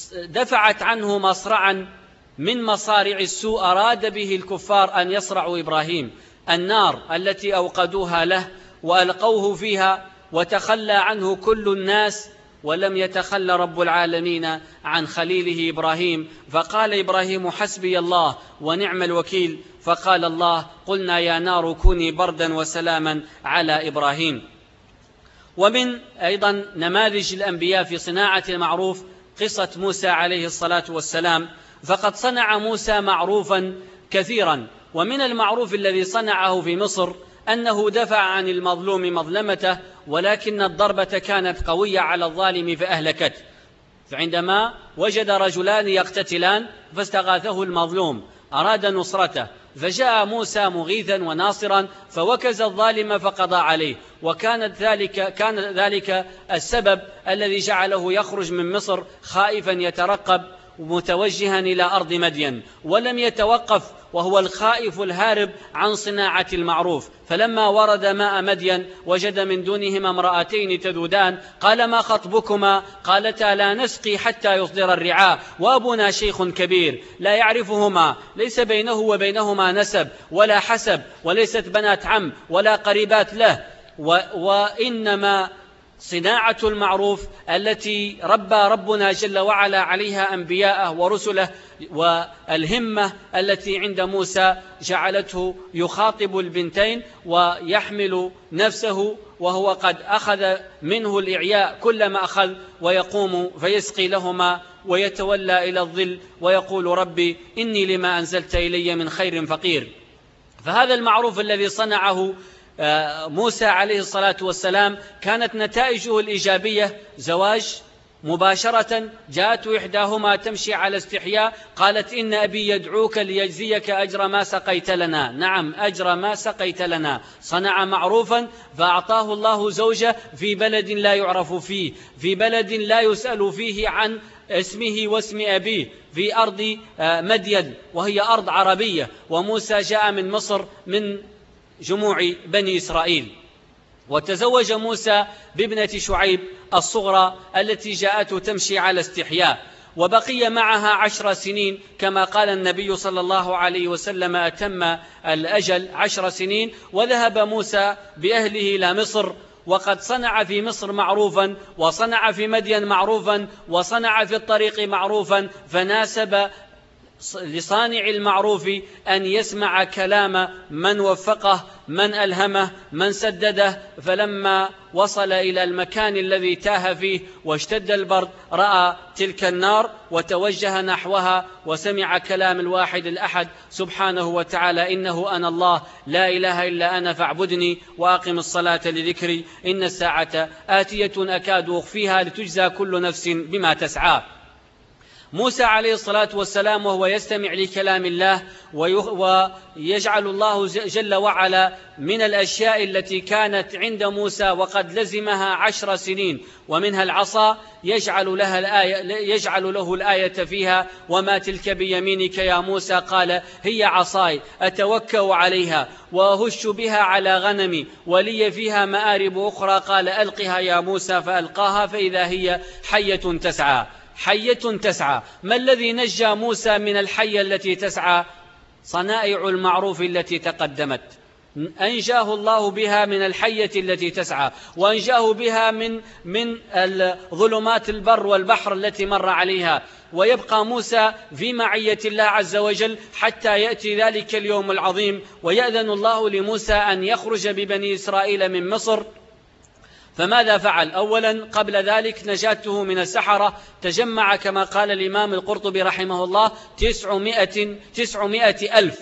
دفعت عنه مصرعا من مصارع السوء أراد به الكفار أن يصرعوا إبراهيم، النار التي أوقدوها له وألقوه فيها وتخلى عنه كل الناس، ولم يتخلى رب العالمين عن خليله إبراهيم. فقال إبراهيم: حسبي الله ونعم الوكيل. فقال الله: قلنا يا نار كوني بردا وسلاما على إبراهيم. ومن أيضا نماذج الأنبياء في صناعة المعروف قصة موسى عليه الصلاة والسلام، فقد صنع موسى معروفا كثيرا. ومن المعروف الذي صنعه في مصر أنه دفع عن المظلوم مظلمته، ولكن الضربة كانت قوية على الظالم فأهلكته. فعندما وجد رجلان يقتتلان فاستغاثه المظلوم أراد نصرته، فجاء موسى مغيثا وناصرا فوكز الظالم فقضى عليه. وكانت ذلك كان ذلك السبب الذي جعله يخرج من مصر خائفا يترقب متوجها إلى أرض مدين، ولم يتوقف وهو الخائف الهارب عن صناعة المعروف. فلما ورد ماء مدين وجد من دونهما امرأتين تذودان، قال: ما خطبكما؟ قالتا: لا نسقي حتى يصدر الرعاء وأبونا شيخ كبير لا يعرفهما، ليس بينه وبينهما نسب ولا حسب، وليست بنات عم ولا قريبات له، وإنما صناعة المعروف التي ربى ربنا جل وعلا عليها أنبياءه ورسله، والهمة التي عند موسى جعلته يخاطب البنتين ويحمل نفسه وهو قد أخذ منه الإعياء كلما أخذ، ويقوم فيسقي لهما ويتولى إلى الظل ويقول: ربي إني لما أنزلت إلي من خير فقير. فهذا المعروف الذي صنعه موسى عليه الصلاة والسلام كانت نتائجه الإيجابية زواج مباشرة جاءت إحداهما تمشي على استحياء قالت إن أبي يدعوك ليجزيك أجر ما سقيت لنا. نعم، أجر ما سقيت لنا. صنع معروفا فأعطاه الله زوجة في بلد لا يعرف فيه، في بلد لا يسأل فيه عن اسمه واسم أبيه، في أرض مدين وهي أرض عربية، وموسى جاء من مصر من جموع بني إسرائيل. وتزوج موسى بابنة شعيب الصغرى التي جاءته تمشي على استحياء، وبقي معها عشر سنين كما قال النبي صلى الله عليه وسلم أتم الأجل عشر سنين. وذهب موسى بأهله إلى مصر، وقد صنع في مصر معروفا، وصنع في مدين معروفا، وصنع في الطريق معروفا، فناسب لصانع المعروف أن يسمع كلام من وفقه، من ألهمه، من سدده. فلما وصل إلى المكان الذي تاه فيه واشتد البرد رأى تلك النار وتوجه نحوها وسمع كلام الواحد الأحد سبحانه وتعالى: إنه أنا الله لا إله إلا أنا فاعبدني وأقم الصلاة لذكري إن الساعة آتية أكاد أخفيها لتجزى كل نفس بما تسعى. موسى عليه الصلاة والسلام وهو يستمع لكلام الله ويجعل الله جل وعلا من الأشياء التي كانت عند موسى وقد لزمها عشر سنين ومنها العصا، يجعل, لها الآية يجعل له الآية فيها: وما تلك بيمينك يا موسى؟ قال: هي عصاي أتوكأ عليها وأهش بها على غنمي ولي فيها مآرب أخرى. قال: ألقها يا موسى، فألقاها فإذا هي حية تسعى. حية تسعى. ما الذي نجى موسى من الحية التي تسعى؟ صنائع المعروف التي تقدمت، أنجاه الله بها من الحية التي تسعى، وأنجاه بها من من ظلمات البر والبحر التي مر عليها. ويبقى موسى في معية الله عز وجل حتى يأتي ذلك اليوم العظيم، ويأذن الله لموسى أن يخرج ببني إسرائيل من مصر. فماذا فعل؟ أولا قبل ذلك نجاته من السحرة. تجمع كما قال الإمام القرطبي رحمه الله تسعمائة, تسعمائة ألف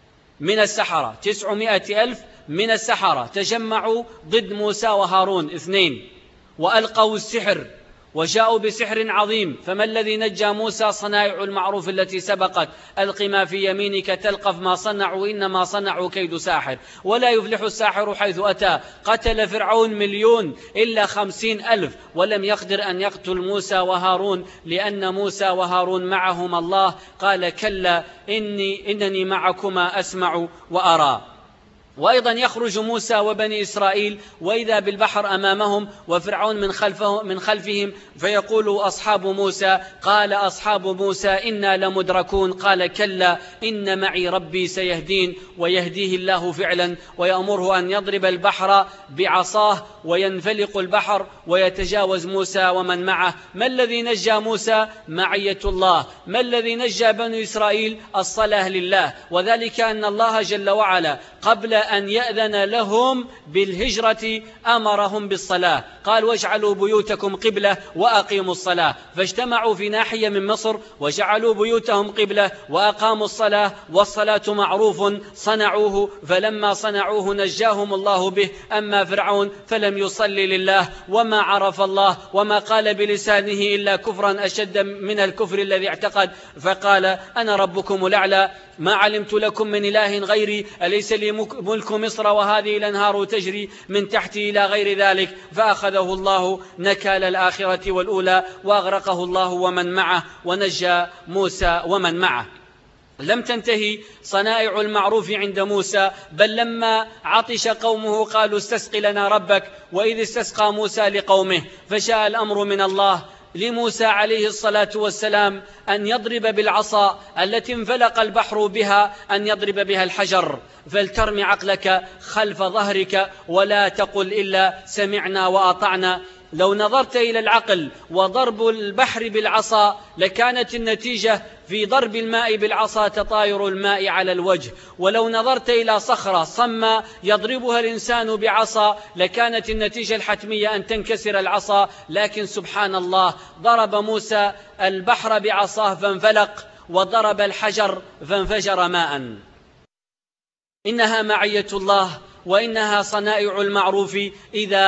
من السحرة تسعمائة ألف من السحرة تجمعوا ضد موسى وهارون اثنين وألقوا السحر وجاءوا بسحر عظيم. فما الذي نجى موسى؟ صنائع المعروف التي سبقت: ألق ما في يمينك تلقف ما صنعوا إنما صنعوا كيد ساحر ولا يفلح الساحر حيث أتى. قتل فرعون مليون إلا خمسين ألف ولم يقدر أن يقتل موسى وهارون، لأن موسى وهارون معهما الله. قال: كلا إني إنني معكما أسمع وأرى. وأيضا يخرج موسى وبني إسرائيل وإذا بالبحر أمامهم وفرعون من خلفه من خلفهم، فيقول أصحاب موسى قال أصحاب موسى إنا لمدركون. قال: كلا إن معي ربي سيهدين. ويهديه الله فعلا ويأمره أن يضرب البحر بعصاه وينفلق البحر ويتجاوز موسى ومن معه. ما الذي نجى موسى؟ معية الله. ما الذي نجى بني إسرائيل؟ الصلاة لله، وذلك أن الله جل وعلا قبل أن يأذن لهم بالهجرة أمرهم بالصلاة. قال: واجعلوا بيوتكم قبلة وأقيموا الصلاة. فاجتمعوا في ناحية من مصر وجعلوا بيوتهم قبلة وأقاموا الصلاة، والصلاة معروف صنعوه. فلما صنعوه نجاهم الله به. أما فرعون فلم يصلي لله وما عرف الله وما قال بلسانه إلا كفرا أشد من الكفر الذي اعتقد، فقال: أنا ربكم الأعلى ما علمت لكم من إله غيري أليس لي ملك مصر وهذه الأنهار تجري من تحتي إلى غير ذلك. فأخذه الله نكال الآخرة والأولى وأغرقه الله ومن معه ونجى موسى ومن معه. لم تنتهي صنائع المعروف عند موسى، بل لما عطش قومه قالوا: استسق لنا ربك. وإذ استسقى موسى لقومه فجاء الأمر من الله لموسى عليه الصلاة والسلام أن يضرب بالعصا التي انفلق البحر بها، أن يضرب بها الحجر. فلترمي عقلك خلف ظهرك ولا تقل إلا سمعنا وأطعنا. لو نظرت إلى العقل وضرب البحر بالعصا لكانت النتيجة في ضرب الماء بالعصا تطاير الماء على الوجه. ولو نظرت إلى صخرة صمة يضربها الإنسان بعصا لكانت النتيجة الحتمية أن تنكسر العصا. لكن سبحان الله ضرب موسى البحر بعصاه فانفلق، وضرب الحجر فانفجر ماء. إنها معية الله وإنها صنائع المعروف إذا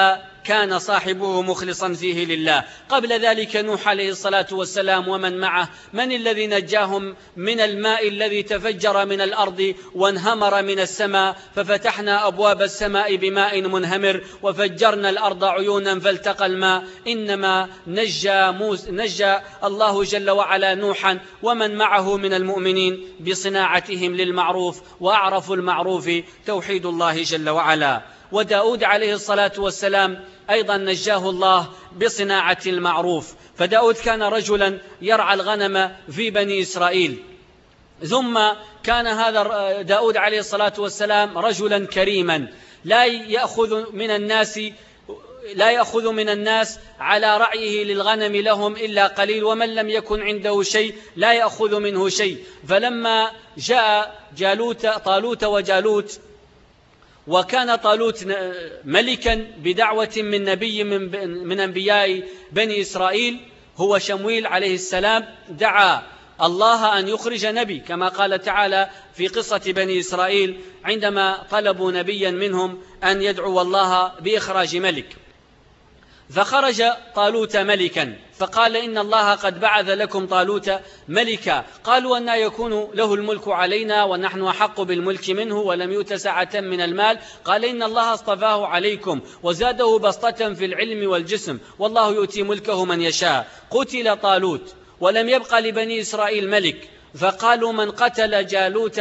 كان صاحبه مخلصا فيه لله. قبل ذلك نوح عليه الصلاة والسلام ومن معه، من الذي نجاهم من الماء الذي تفجر من الأرض وانهمر من السماء؟ ففتحنا أبواب السماء بماء منهمر وفجرنا الأرض عيونا فالتقى الماء. إنما نجى, موسى نجى الله جل وعلا نوحا ومن معه من المؤمنين بصناعتهم للمعروف، وأعرف المعروف توحيد الله جل وعلا. وداود عليه الصلاة والسلام أيضا نجاه الله بصناعة المعروف، فداود كان رجلا يرعى الغنم في بني إسرائيل، ثم كان هذا داود عليه الصلاة والسلام رجلا كريما لا يأخذ من الناس لا يأخذ من الناس على رعيه للغنم لهم إلا قليل، ومن لم يكن عنده شيء لا يأخذ منه شيء. فلما جاء جالوت طالوت وجالوت، وكان طالوت ملكا بدعوة من نبي من, من أنبياء بني إسرائيل، هو شمويل عليه السلام، دعا الله أن يخرج نبي كما قال تعالى في قصة بني إسرائيل عندما طلبوا نبيا منهم أن يدعو الله بإخراج ملك. فخرج طالوت ملكا، فقال إن الله قد بعث لكم طالوت ملكا. قالوا أن يكون له الملك علينا ونحن أحق بالملك منه ولم يؤت سعة من المال؟ قال إن الله اصطفاه عليكم وزاده بسطة في العلم والجسم والله يؤتي ملكه من يشاء. قتل طالوت ولم يبق لبني إسرائيل ملك، فقالوا من قتل جالوت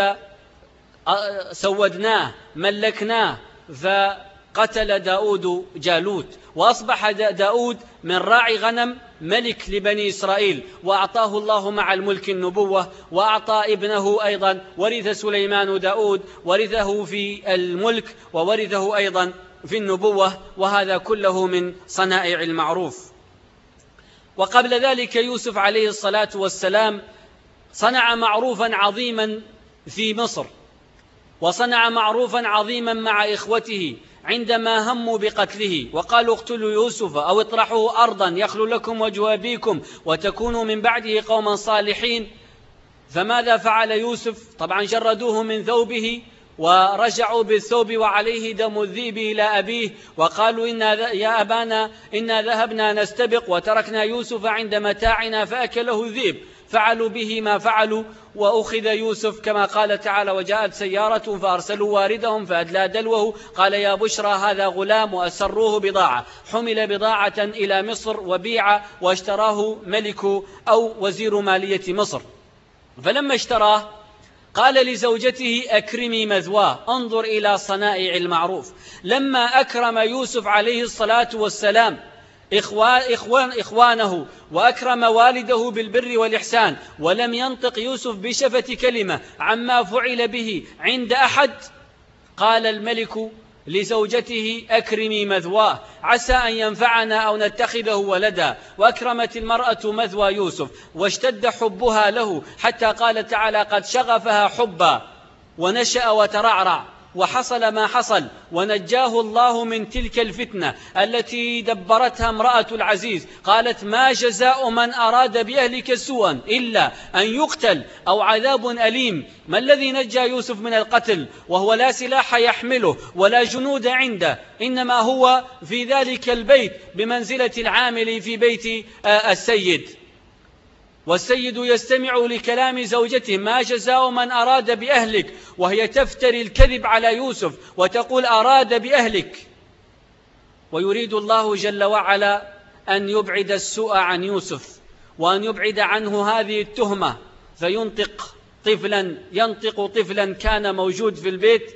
سودناه ملكناه، فقتل داود جالوت، وأصبح داود من راعي غنم ملك لبني إسرائيل، وأعطاه الله مع الملك النبوة، وأعطى ابنه أيضا، ورث سليمان داود، ورثه في الملك وورثه أيضا في النبوة، وهذا كله من صنائع المعروف. وقبل ذلك يوسف عليه الصلاة والسلام صنع معروفا عظيما في مصر، وصنع معروفا عظيما مع إخوته عندما هموا بقتله وقالوا اقتلوا يوسف أو اطرحوه أرضا يخل لكم وجه أبيكم وتكونوا من بعده قوما صالحين. فماذا فعل يوسف؟ طبعا جردوه من ثوبه ورجعوا بالثوب وعليه دم الذئب إلى أبيه، وقالوا إنا يا أبانا إنا ذهبنا نستبق وتركنا يوسف عند متاعنا فأكله الذئب. فعلوا به ما فعلوا، وأخذ يوسف كما قال تعالى وجاءت سيارة فأرسلوا واردهم فأدلى دلوه قال يا بشرى هذا غلام، وأسروه بضاعة، حمل بضاعة إلى مصر وبيع واشتراه ملك أو وزير مالية مصر. فلما اشتراه قال لزوجته أكرمي مثواه، انظر إلى صنائع المعروف. لما أكرم يوسف عليه الصلاة والسلام إخوان إخوانه وأكرم والده بالبر والإحسان، ولم ينطق يوسف بشفة كلمة عما فعل به عند أحد، قال الملك لزوجته أكرمي مثواه عسى أن ينفعنا أو نتخذه ولدا. وأكرمت المرأة مثوى يوسف واشتد حبها له حتى قال تعالى قد شغفها حبا ونشأ وترعرع، وحصل ما حصل، ونجاه الله من تلك الفتنة التي دبرتها امرأة العزيز. قالت ما جزاء من أراد بأهلك سوءا إلا أن يقتل أو عذاب أليم. ما الذي نجى يوسف من القتل وهو لا سلاح يحمله ولا جنود عنده، إنما هو في ذلك البيت بمنزلة العامل في بيت السيد، والسيد يستمع لكلام زوجته ما جزاء من أراد بأهلك، وهي تفتري الكذب على يوسف وتقول أراد بأهلك. ويريد الله جل وعلا أن يبعد السوء عن يوسف وأن يبعد عنه هذه التهمة، فينطق طفلا ينطق طفلا كان موجود في البيت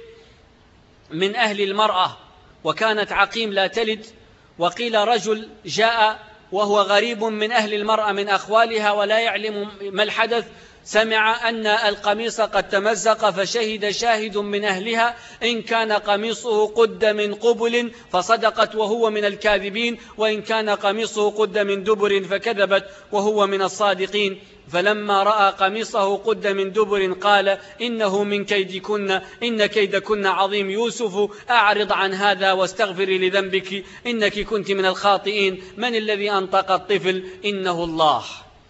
من أهل المرأة، وكانت عقيم لا تلد. وقيل رجل جاء وهو غريب من أهل المرأة من أخوالها ولا يعلم ما الحدث، سمع أن القميص قد تمزق فشهد شاهد من أهلها إن كان قميصه قد من قبل فصدقت وهو من الكاذبين، وإن كان قميصه قد من دبر فكذبت وهو من الصادقين. فلما رأى قميصه قد من دبر قال إنه من كيدكن إن كيدكن عظيم. يوسف أعرض عن هذا واستغفري لذنبك إنك كنت من الخاطئين. من الذي أنطق الطفل؟ إنه الله.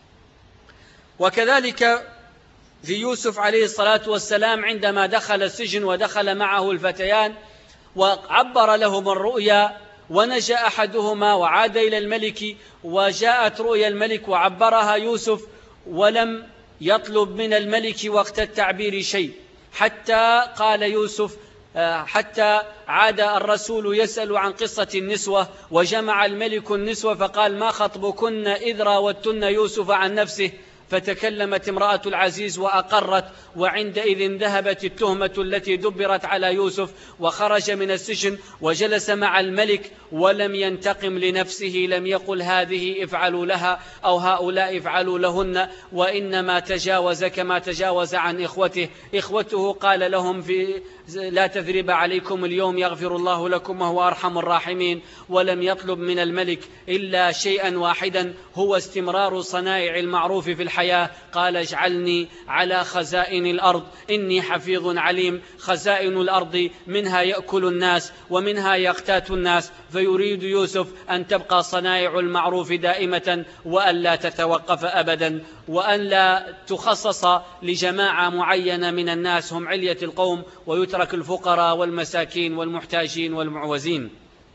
وكذلك في يوسف عليه الصلاة والسلام عندما دخل السجن ودخل معه الفتيان وعبر لهم الرؤيا ونجا أحدهما وعاد إلى الملك، وجاءت رؤيا الملك وعبرها يوسف، ولم يطلب من الملك وقت التعبير شيء، حتى قال يوسف حتى عاد الرسول يسأل عن قصة النسوة، وجمع الملك النسوة فقال: ما خطبكن إذ راوتن يوسف عن نفسه؟ فتكلمت امرأة العزيز وأقرت، وعندئذ ذهبت التهمة التي دبرت على يوسف، وخرج من السجن وجلس مع الملك ولم ينتقم لنفسه، لم يقل هذه افعلوا لها أو هؤلاء افعلوا لهن، وإنما تجاوز كما تجاوز عن إخوته. إخوته قال لهم في لا تثريب عليكم اليوم يغفر الله لكم وهو أرحم الراحمين، ولم يطلب من الملك إلا شيئا واحدا هو استمرار صنائع المعروف في الحياة. قال: اجعلني على خزائن الأرض إني حفيظ عليم. خزائن الأرض منها يأكل الناس ومنها يقتات الناس، فيريد يوسف أن تبقى صنائع المعروف دائمة وأن لا تتوقف أبدا، وأن لا تخصص لجماعة معينة من الناس هم علية القوم، ويترك الفقراء والمساكين والمحتاجين والمعوزين.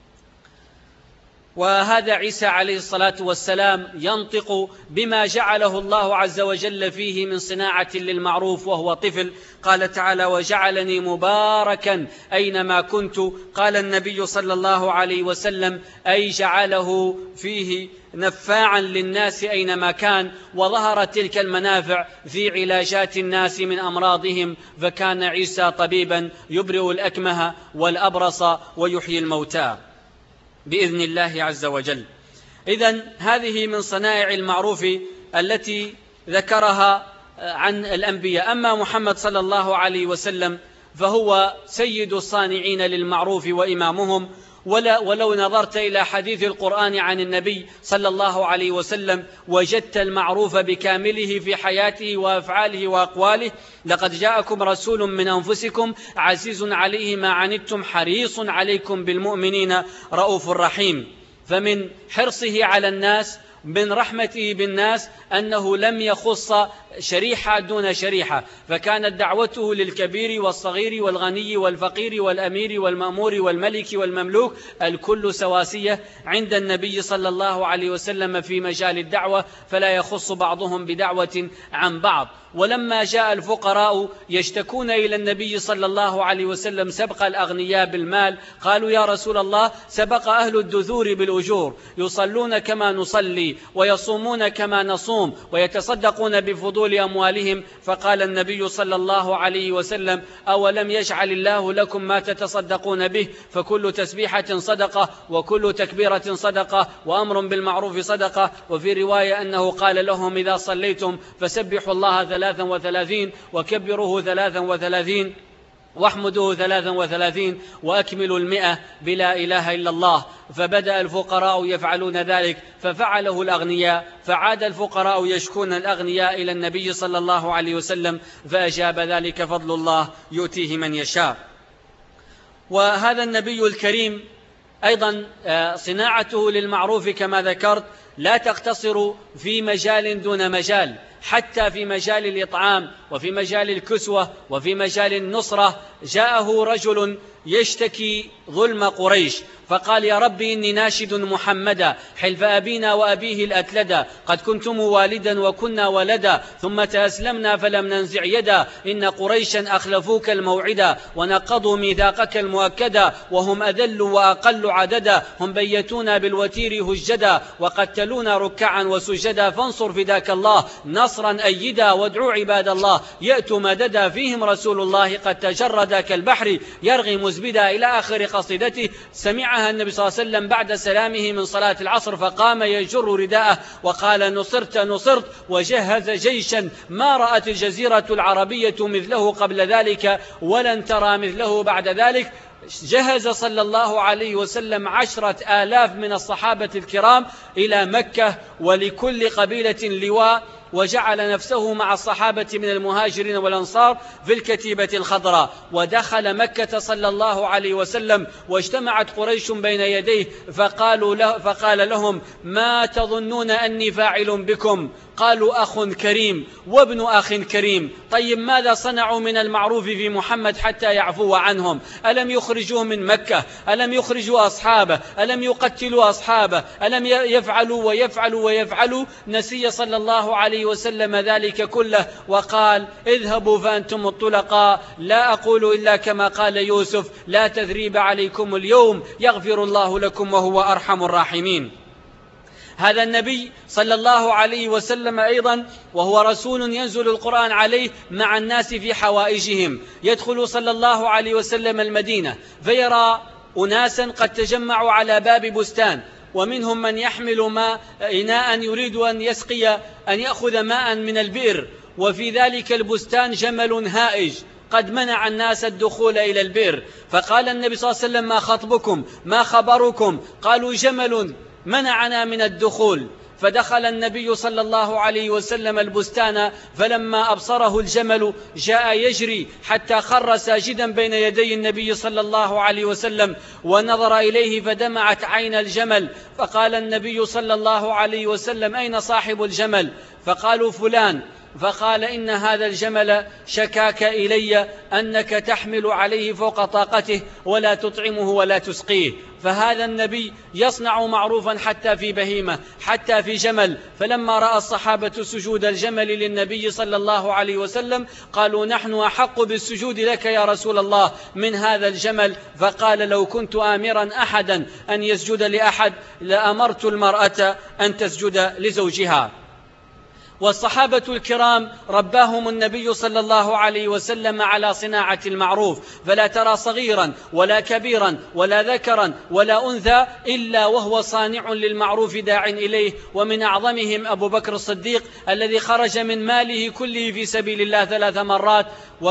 وهذا عيسى عليه الصلاة والسلام ينطق بما جعله الله عز وجل فيه من صناعة للمعروف وهو طفل. قال تعالى: وجعلني مباركا أينما كنت. قال النبي صلى الله عليه وسلم: أي جعله فيه نفاعا للناس أينما كان، وظهرت تلك المنافع في علاجات الناس من أمراضهم، فكان عيسى طبيبا يبرئ الأكمه والأبرص ويحيي الموتى بإذن الله عز وجل. إذن هذه من صنائع المعروف التي ذكرها عن الأنبياء. أما محمد صلى الله عليه وسلم فهو سيد الصانعين للمعروف وإمامهم. ولا ولو نظرت إلى حديث القرآن عن النبي صلى الله عليه وسلم وجدت المعروف بكامله في حياته وأفعاله وأقواله: لقد جاءكم رسول من أنفسكم عزيز عليه ما عنتم حريص عليكم بالمؤمنين رؤوف رحيم. فمن حرصه على الناس، من رحمته بالناس، أنه لم يخص شريحة دون شريحة، فكانت دعوته للكبير والصغير والغني والفقير والأمير والمأمور والملك والمملوك الكل سواسية عند النبي صلى الله عليه وسلم في مجال الدعوة، فلا يخص بعضهم بدعوة عن بعض. ولما جاء الفقراء يشتكون إلى النبي صلى الله عليه وسلم سبق الأغنياء بالمال، قالوا: يا رسول الله، سبق أهل الدثور بالأجور، يصلون كما نصلي ويصومون كما نصوم ويتصدقون بفضول أموالهم. فقال النبي صلى الله عليه وسلم: أولم يجعل الله لكم ما تتصدقون به؟ فكل تسبيحة صدقة، وكل تكبيرة صدقة، وأمر بالمعروف صدقة. وفي رواية أنه قال لهم: إذا صليتم فسبحوا الله ثلاثا وثلاثين، وكبروه ثلاثا وثلاثين، واحمدوه ثلاثا وثلاثين، وأكملوا المئة بلا إله إلا الله. فبدأ الفقراء يفعلون ذلك ففعله الأغنياء، فعاد الفقراء يشكون الأغنياء إلى النبي صلى الله عليه وسلم، فأجاب: ذلك فضل الله يؤتيه من يشاء. وهذا النبي الكريم أيضا صناعته للمعروف كما ذكرت لا تقتصر في مجال دون مجال، حتى في مجال الإطعام وفي مجال الكسوة وفي مجال النصرة. جاءه رجل يشتكي ظلم قريش فقال: يا ربي إني ناشد محمدا حلف أبينا وأبيه الأتلدا، قد كنتم والدا وكنا ولدا، ثم تأسلمنا فلم ننزع يدا، إن قريشا أخلفوك الموعدا ونقضوا ميثاقك المؤكدا، وهم أذل وأقل عددا، هم بيتونا بالوتير هجدا وقتلونا ركعا وسجدا، فانصر فداك الله نصرا أيدا، وادعوا عباد الله يأتوا مددا، فيهم رسول الله قد تجرد كالبحر يرغي مزبدا، إلى آخر قصيدته. سمعها النبي صلى الله عليه وسلم بعد سلامه من صلاة العصر، فقام يجر رداءه وقال: نصرت نصرت، وجهز جيشا ما رأت الجزيرة العربية مثله قبل ذلك ولن ترى مثله بعد ذلك. جهز صلى الله عليه وسلم عشرة آلاف من الصحابة الكرام إلى مكة، ولكل قبيلة لواء، وجعل نفسه مع الصحابة من المهاجرين والأنصار في الكتيبة الخضراء، ودخل مكة صلى الله عليه وسلم، واجتمعت قريش بين يديه فقالوا له فقال لهم: ما تظنون أني فاعل بكم؟ قالوا: أخ كريم وابن أخ كريم. طيب ماذا صنعوا من المعروف في محمد حتى يعفو عنهم؟ ألم يخرجوه من مكة؟ ألم يخرجوا أصحابه؟ ألم يقتلوا أصحابه؟ ألم يفعلوا ويفعلوا ويفعلوا؟ نسي صلى الله عليه وسلم ذلك كله وقال: اذهبوا فأنتم الطلقاء، لا أقول إلا كما قال يوسف: لا تثريب عليكم اليوم، يغفر الله لكم وهو أرحم الراحمين. هذا النبي صلى الله عليه وسلم أيضا وهو رسول ينزل القرآن عليه مع الناس في حوائجهم، يدخل صلى الله عليه وسلم المدينة فيرى أناسا قد تجمعوا على باب بستان، ومنهم من يحمل ماء إناء يريد أن يسقي أن يأخذ ماء من البئر، وفي ذلك البستان جمل هائج قد منع الناس الدخول إلى البئر. فقال النبي صلى الله عليه وسلم: ما خطبكم؟ ما خبركم؟ قالوا: جمل منعنا من الدخول. فدخل النبي صلى الله عليه وسلم البستان، فلما أبصره الجمل جاء يجري حتى خر ساجدا بين يدي النبي صلى الله عليه وسلم، ونظر إليه فدمعت عين الجمل، فقال النبي صلى الله عليه وسلم: أين صاحب الجمل؟ فقالوا: فلان. فقال: إن هذا الجمل شكاك إلي أنك تحمل عليه فوق طاقته ولا تطعمه ولا تسقيه. فهذا النبي يصنع معروفا حتى في بهيمة، حتى في جمل. فلما رأى الصحابة سجود الجمل للنبي صلى الله عليه وسلم قالوا: نحن أحق بالسجود لك يا رسول الله من هذا الجمل. فقال: لو كنت آمرا أحدا أن يسجد لأحد لأمرت المرأة أن تسجد لزوجها. والصحابة الكرام رباهم النبي صلى الله عليه وسلم على صناعة المعروف، فلا ترى صغيرا ولا كبيرا ولا ذكرا ولا أنثى إلا وهو صانع للمعروف داع إليه. ومن أعظمهم أبو بكر الصديق الذي خرج من ماله كله في سبيل الله ثلاث مرات،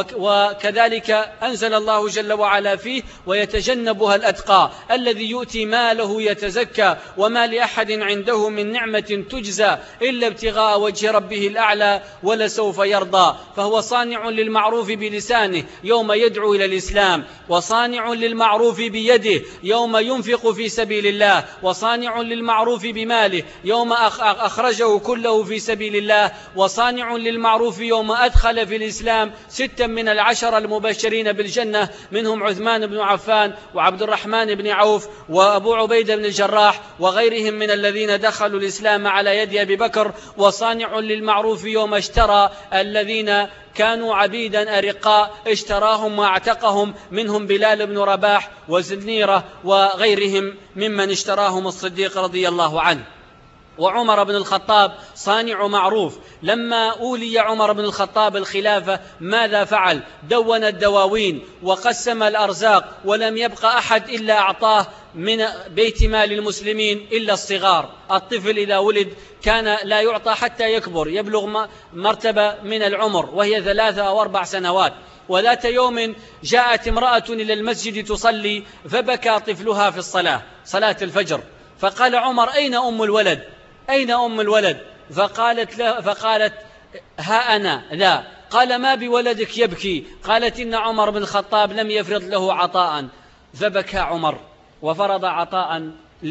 وكذلك أنزل الله جل وعلا فيه: ويتجنبها الأتقى الذي يؤتي ماله يتزكى وما لأحد عنده من نعمة تجزى إلا ابتغاء وجه ربه الأعلى ولسوف يرضى. فهو صانع للمعروف بلسانه يوم يدعو إلى الإسلام، وصانع للمعروف بيده يوم ينفق في سبيل الله، وصانع للمعروف بماله يوم أخرجه كله في سبيل الله، وصانع للمعروف يوم أدخل في الإسلام ستا من العشر المبشرين بالجنة، منهم عثمان بن عفان وعبد الرحمن بن عوف وأبو عبيدة بن الجراح وغيرهم من الذين دخلوا الإسلام على يد أبي بكر. وصانع للمعروف يوم اشترى الذين كانوا عبيدا أرقاء اشتراهم واعتقهم، منهم بلال بن رباح وزنيرة وغيرهم ممن اشتراهم الصديق رضي الله عنه. وعمر بن الخطاب صانع معروف، لما أولي عمر بن الخطاب الخلافة ماذا فعل؟ دون الدواوين وقسم الأرزاق، ولم يبق أحد إلا أعطاه من بيت مال المسلمين إلا الصغار. الطفل إذا ولد كان لا يعطى حتى يكبر، يبلغ مرتبة من العمر وهي ثلاثة أو أربع سنوات. وذات يوم جاءت امرأة إلى المسجد تصلي، فبكى طفلها في الصلاة، صلاة الفجر. فقال عمر: أين أم الولد؟ أين أم الولد؟ فقالت, له فقالت: ها أنا لا. قال: ما بولدك يبكي؟ قالت: إن عمر بن الخطاب لم يفرض له عطاء. فبكى عمر وفرض عطاء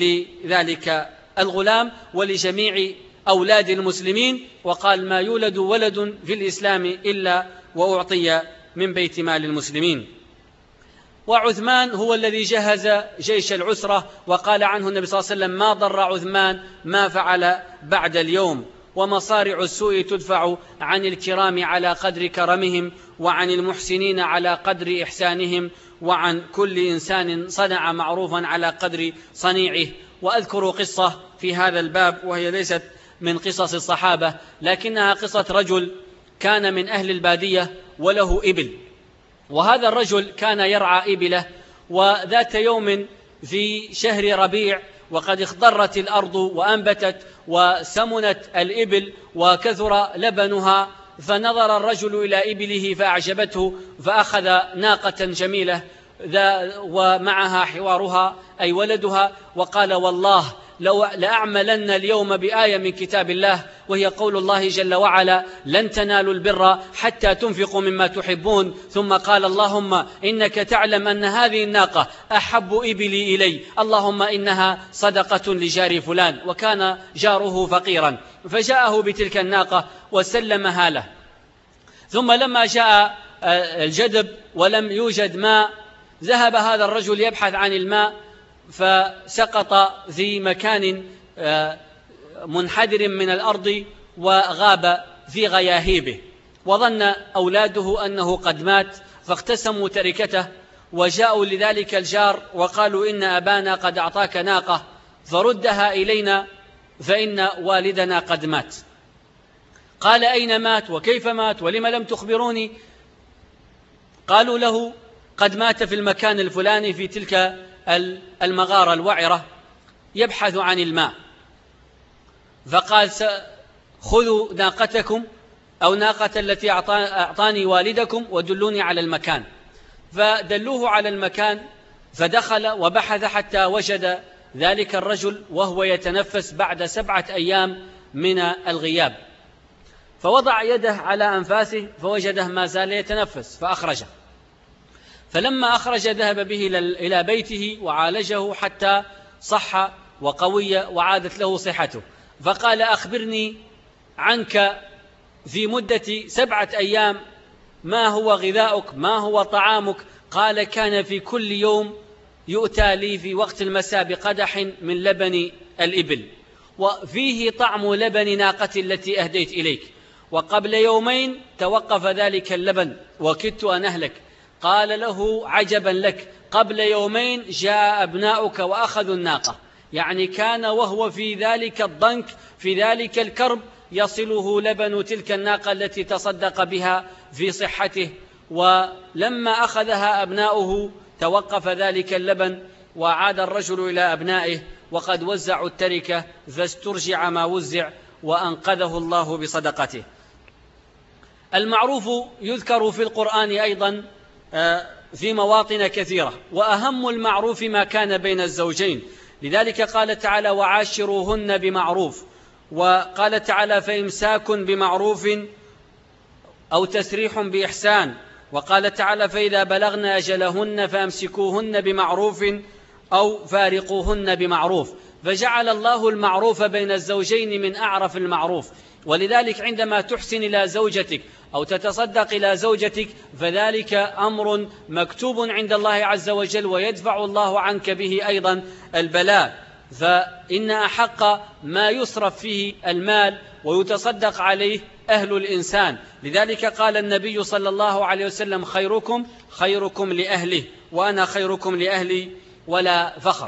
لذلك الغلام ولجميع أولاد المسلمين، وقال: ما يولد ولد في الإسلام إلا وأعطي من بيت مال المسلمين. وعثمان هو الذي جهز جيش العسرة، وقال عنه النبي صلى الله عليه وسلم: ما ضر عثمان ما فعل بعد اليوم. ومصارع السوء تدفع عن الكرام على قدر كرمهم، وعن المحسنين على قدر إحسانهم، وعن كل إنسان صنع معروفا على قدر صنيعه. وأذكر قصة في هذا الباب، وهي ليست من قصص الصحابة، لكنها قصة رجل كان من أهل البادية وله إبل، وهذا الرجل كان يرعى إبله. وذات يوم في شهر ربيع وقد اخضرت الأرض وأنبتت وسمنت الإبل وكثر لبنها، فنظر الرجل إلى إبله فأعجبته، فأخذ ناقة جميلة ومعها حوارها أي ولدها، وقال: والله لو لأعملن اليوم بآية من كتاب الله، وهي قول الله جل وعلا: لن تنالوا البر حتى تنفقوا مما تحبون. ثم قال: اللهم إنك تعلم أن هذه الناقة أحب إبلي إلي، اللهم إنها صدقة لجار فلان، وكان جاره فقيرا، فجاءه بتلك الناقة وسلمها له. ثم لما جاء الجدب ولم يوجد ماء، ذهب هذا الرجل يبحث عن الماء، فسقط في مكان منحدر من الأرض وغاب في غياهيبه، وظن أولاده أنه قد مات، فاقتسموا تركته وجاءوا لذلك الجار وقالوا: إن أبانا قد أعطاك ناقة فردها إلينا فإن والدنا قد مات. قال: أين مات وكيف مات ولم لم تخبروني؟ قالوا له: قد مات في المكان الفلاني في تلك المغارة الوعرة يبحث عن الماء. فقال: خذوا ناقتكم أو ناقة التي أعطاني والدكم ودلوني على المكان. فدلوه على المكان، فدخل وبحث حتى وجد ذلك الرجل وهو يتنفس بعد سبعة أيام من الغياب، فوضع يده على أنفاسه فوجده ما زال يتنفس فأخرجه. فلما أخرج ذهب به إلى بيته وعالجه حتى صح وقوي وعادت له صحته. فقال: أخبرني عنك في مدة سبعة أيام، ما هو غذاؤك، ما هو طعامك؟ قال: كان في كل يوم يؤتى لي في وقت المساء بقدح من لبن الإبل وفيه طعم لبن ناقتي التي أهديت إليك، وقبل يومين توقف ذلك اللبن وكدت أن أهلك. قال له: عجبا لك، قبل يومين جاء أبناؤك وأخذوا الناقة. يعني كان وهو في ذلك الضنك، في ذلك الكرب، يصله لبن تلك الناقة التي تصدق بها في صحته، ولما أخذها أبناؤه توقف ذلك اللبن وعاد الرجل إلى أبنائه وقد وزعوا التركة، فاسترجع ما وزع وأنقذه الله بصدقته. المعروف يذكر في القرآن أيضا في مواطن كثيرة، وأهم المعروف ما كان بين الزوجين، لذلك قال تعالى: وعاشروهن بمعروف، وقال تعالى: فإمساك بمعروف أو تسريح بإحسان، وقال تعالى: فإذا بلغن أجلهن فأمسكوهن بمعروف أو فارقوهن بمعروف. فجعل الله المعروف بين الزوجين من أعرف المعروف، ولذلك عندما تحسن إلى زوجتك أو تتصدق إلى زوجتك فذلك أمر مكتوب عند الله عز وجل، ويدفع الله عنك به أيضا البلاء. فإن أحق ما يصرف فيه المال ويتصدق عليه أهل الإنسان، لذلك قال النبي صلى الله عليه وسلم: خيركم خيركم لأهله، وأنا خيركم لأهلي ولا فخر.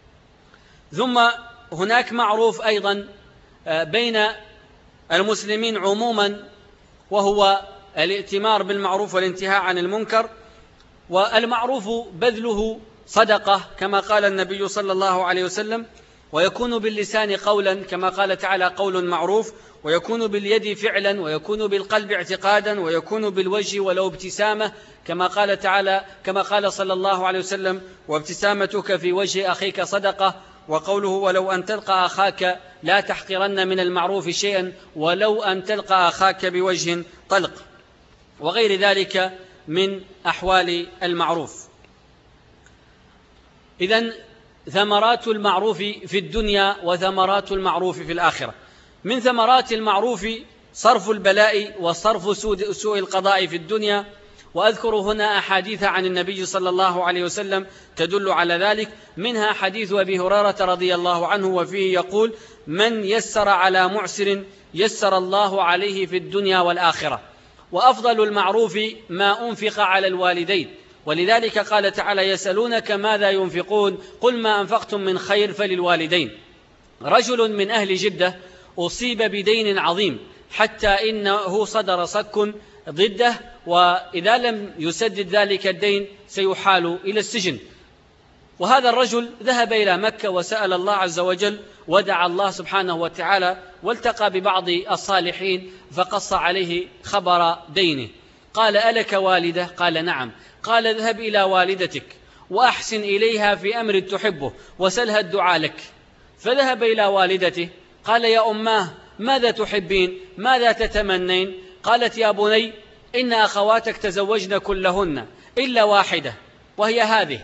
ثم هناك معروف أيضا بين المسلمين عموما، وهو الائتمار بالمعروف والانتهاء عن المنكر. والمعروف بذله صدقة كما قال النبي صلى الله عليه وسلم، ويكون باللسان قولا كما قال تعالى: قول معروف، ويكون باليد فعلا، ويكون بالقلب اعتقادا، ويكون بالوجه ولو ابتسامة كما قال تعالى كما قال صلى الله عليه وسلم: وابتسامتك في وجه أخيك صدقة. وقوله: ولو أن تلقى أخاك لا تحقرن من المعروف شيئا ولو أن تلقى أخاك بوجه طلق، وغير ذلك من أحوال المعروف. إذن ثمرات المعروف في الدنيا وثمرات المعروف في الآخرة. من ثمرات المعروف صرف البلاء وصرف سوء القضاء في الدنيا، وأذكر هنا أحاديث عن النبي صلى الله عليه وسلم تدل على ذلك، منها حديث أبي هريرة رضي الله عنه وفيه يقول: من يسر على معسر يسر الله عليه في الدنيا والآخرة. وأفضل المعروف ما أنفق على الوالدين، ولذلك قال تعالى: يسألونك ماذا ينفقون قل ما أنفقتم من خير فللوالدين. رجل من أهل جدة أصيب بدين عظيم حتى إنه صدر صك ضده، وإذا لم يسدد ذلك الدين سيحال إلى السجن. وهذا الرجل ذهب إلى مكة وسأل الله عز وجل ودعا الله سبحانه وتعالى، والتقى ببعض الصالحين فقص عليه خبر دينه. قال: ألك والدة؟ قال: نعم. قال: اذهب إلى والدتك وأحسن إليها في أمر تحبه وسلها الدعاء لك. فذهب إلى والدته قال: يا أماه، ماذا تحبين؟ ماذا تتمنين؟ قالت: يا بني، إن أخواتك تزوجن كلهن إلا واحدة وهي هذه،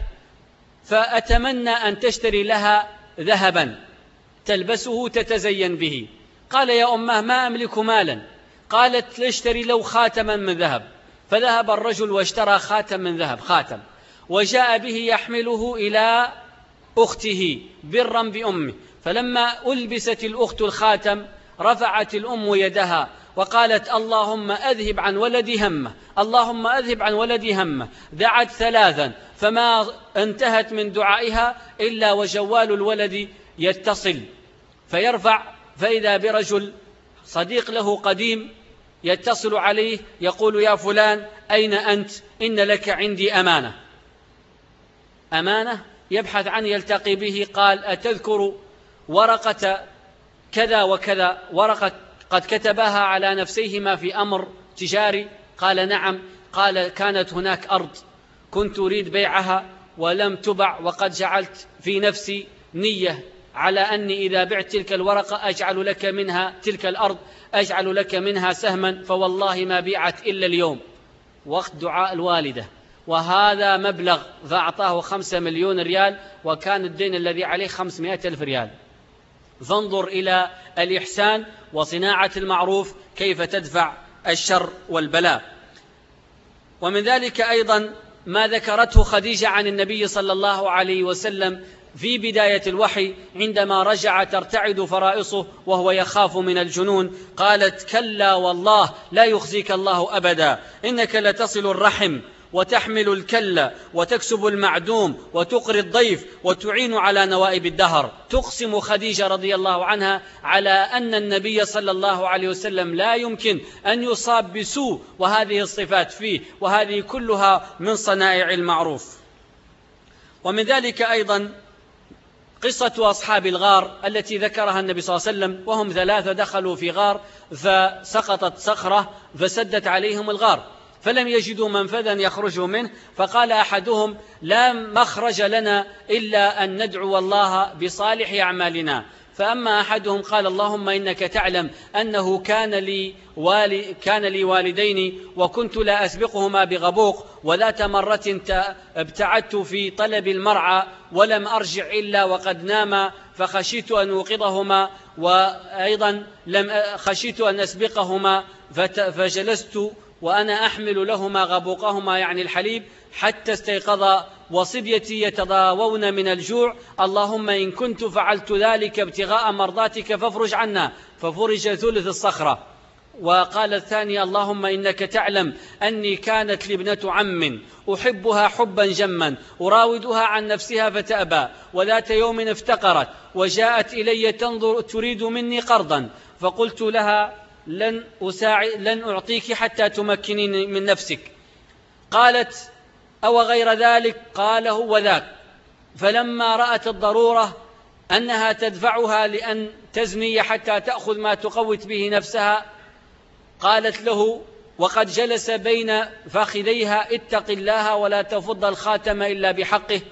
فأتمنى أن تشتري لها ذهبا تلبسه تتزين به. قال: يا أماه، ما أملك مالا. قالت: اشتري له خاتما من ذهب. فذهب الرجل واشترى خاتم من ذهب، خاتم، وجاء به يحمله إلى أخته برا بأمه. فلما ألبست الأخت الخاتم رفعت الأم يدها وقالت: اللهم أذهب عن ولدي همه، اللهم أذهب عن ولدي همه. دعت ثلاثا فما انتهت من دعائها إلا وجوال الولد يتصل، فيرفع فإذا برجل صديق له قديم يتصل عليه يقول: يا فلان، أين أنت؟ إن لك عندي أمانة. أمانة؟ يبحث عنه يلتقي به. قال: أتذكر ورقة كذا وكذا، ورقة قد كتبها على نفسيهما في أمر تجاري؟ قال: نعم. قال: كانت هناك أرض كنت أريد بيعها ولم تبع، وقد جعلت في نفسي نية على أني إذا بعت تلك الورقة أجعل لك منها تلك الأرض، أجعل لك منها سهما، فوالله ما بيعت إلا اليوم. وقت دعاء الوالدة، وهذا مبلغ، فأعطاه خمسة مليون ريال، وكان الدين الذي عليه خمسمائة ألف ريال. فانظر إلى الإحسان وصناعة المعروف كيف تدفع الشر والبلاء. ومن ذلك أيضا ما ذكرته خديجة عن النبي صلى الله عليه وسلم في بداية الوحي عندما رجع ترتعد فرائصه وهو يخاف من الجنون. قالت: كلا والله لا يخزيك الله أبدا، إنك لتصل الرحم وتحمل الكل وتكسب المعدوم وتقري الضيف وتعين على نوائب الدهر. تقسم خديجة رضي الله عنها على أن النبي صلى الله عليه وسلم لا يمكن أن يصاب بسوء، وهذه الصفات فيه، وهذه كلها من صنائع المعروف. ومن ذلك أيضا قصة أصحاب الغار التي ذكرها النبي صلى الله عليه وسلم، وهم ثلاثة دخلوا في غار فسقطت صخرة فسدت عليهم الغار، فلم يجدوا منفذا يخرجوا منه، فقال أحدهم: لا مخرج لنا إلا أن ندعو الله بصالح أعمالنا. فأما أحدهم قال: اللهم إنك تعلم أنه كان لي, والي كان لي والدين وكنت لا أسبقهما بغبوق، وذات مرة ابتعدت في طلب المرعى ولم أرجع إلا وقد ناما، فخشيت أن أوقظهما، وأيضا لم خشيت أن أسبقهما فجلست وأنا أحمل لهما غبوقهما يعني الحليب حتى استيقظا، وصبيتي يتضاوون من الجوع، اللهم إن كنت فعلت ذلك ابتغاء مرضاتك فافرج عنا، ففرج ثلث الصخرة. وقال الثاني: اللهم إنك تعلم أني كانت لي ابنة عم أحبها حبا جما أراودها عن نفسها فتأبى، وذات يوم افتقرت وجاءت إلي تنظر تريد مني قرضا، فقلت لها: لن, لن أعطيك حتى تمكنيني من نفسك. قالت: أو غير ذلك؟ قال: هو ذاك. فلما رأت الضرورة أنها تدفعها لأن تزني حتى تأخذ ما تقوت به نفسها، قالت له وقد جلس بين فخذيها: اتق الله ولا تفض الخاتم إلا بحقه.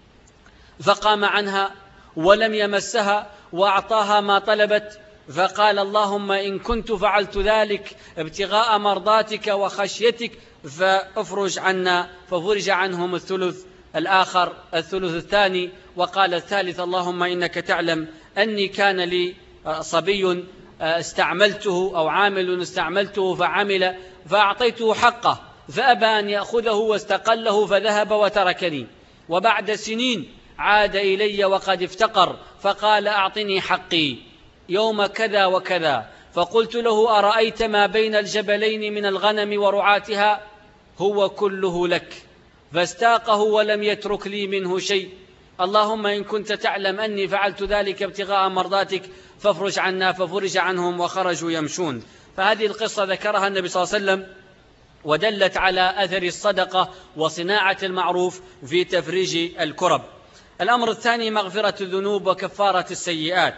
فقام عنها ولم يمسها وأعطاها ما طلبت، فقال: اللهم إن كنت فعلت ذلك ابتغاء مرضاتك وخشيتك فافرج عنا، ففرج عنهم الثلث الآخر الثلث الثاني. وقال الثالث: اللهم إنك تعلم أني كان لي صبي استعملته أو عامل استعملته فعمل فأعطيته حقه فأبى أن يأخذه واستقله فذهب وتركني، وبعد سنين عاد إلي وقد افتقر فقال: أعطني حقي يوم كذا وكذا. فقلت له: أرأيت ما بين الجبلين من الغنم ورعاتها؟ هو كله لك. فاستاقه ولم يترك لي منه شيء. اللهم إن كنت تعلم أني فعلت ذلك ابتغاء مرضاتك فافرج عنا، ففرج عنهم وخرجوا يمشون. فهذه القصة ذكرها النبي صلى الله عليه وسلم ودلت على أثر الصدقة وصناعة المعروف في تفريج الكرب. الأمر الثاني مغفرة الذنوب وكفارة السيئات.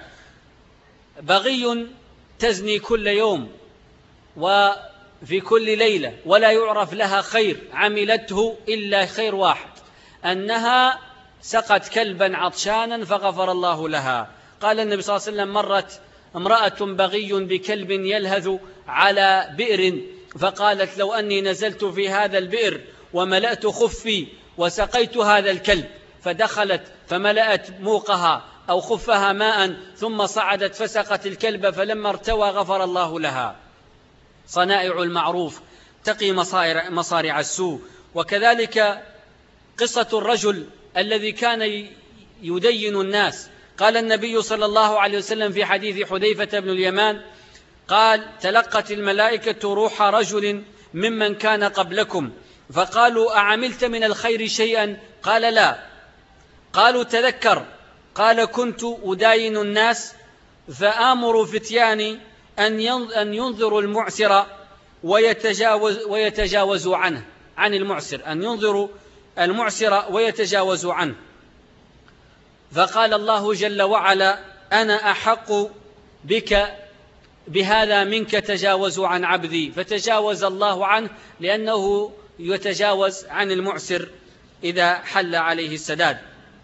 بغي تزني كل يوم وفي كل ليلة ولا يعرف لها خير عملته إلا خير واحد، أنها سقت كلبا عطشانا فغفر الله لها، قال النبي صلى الله عليه وسلم: مرت امرأة بغي بكلب يلهث على بئر، فقالت: لو أني نزلت في هذا البئر وملأت خفي وسقيت هذا الكلب، فدخلت فملأت موقها أو خفها ماء ثم صعدت فسقت الكلب، فلما ارتوى غفر الله لها. صنائع المعروف تقي مصارع السوء. وكذلك قصة الرجل الذي كان يدين الناس. قال النبي صلى الله عليه وسلم في حديث حذيفة بن اليمان قال: تلقت الملائكة روح رجل ممن كان قبلكم، فقالوا: أعملت من الخير شيئا؟ قال: لا. قالوا: تذكر. قال: كنت أداين الناس فآمر فتياني أن ينظروا المعسر ويتجاوز ويتجاوزوا عنه عن المعسر أن ينظروا المعسر ويتجاوزوا عنه. فقال الله جل وعلا: أنا أحق بك بهذا منك، تجاوزوا عن عبدي. فتجاوز الله عنه لأنه يتجاوز عن المعسر إذا حل عليه السداد.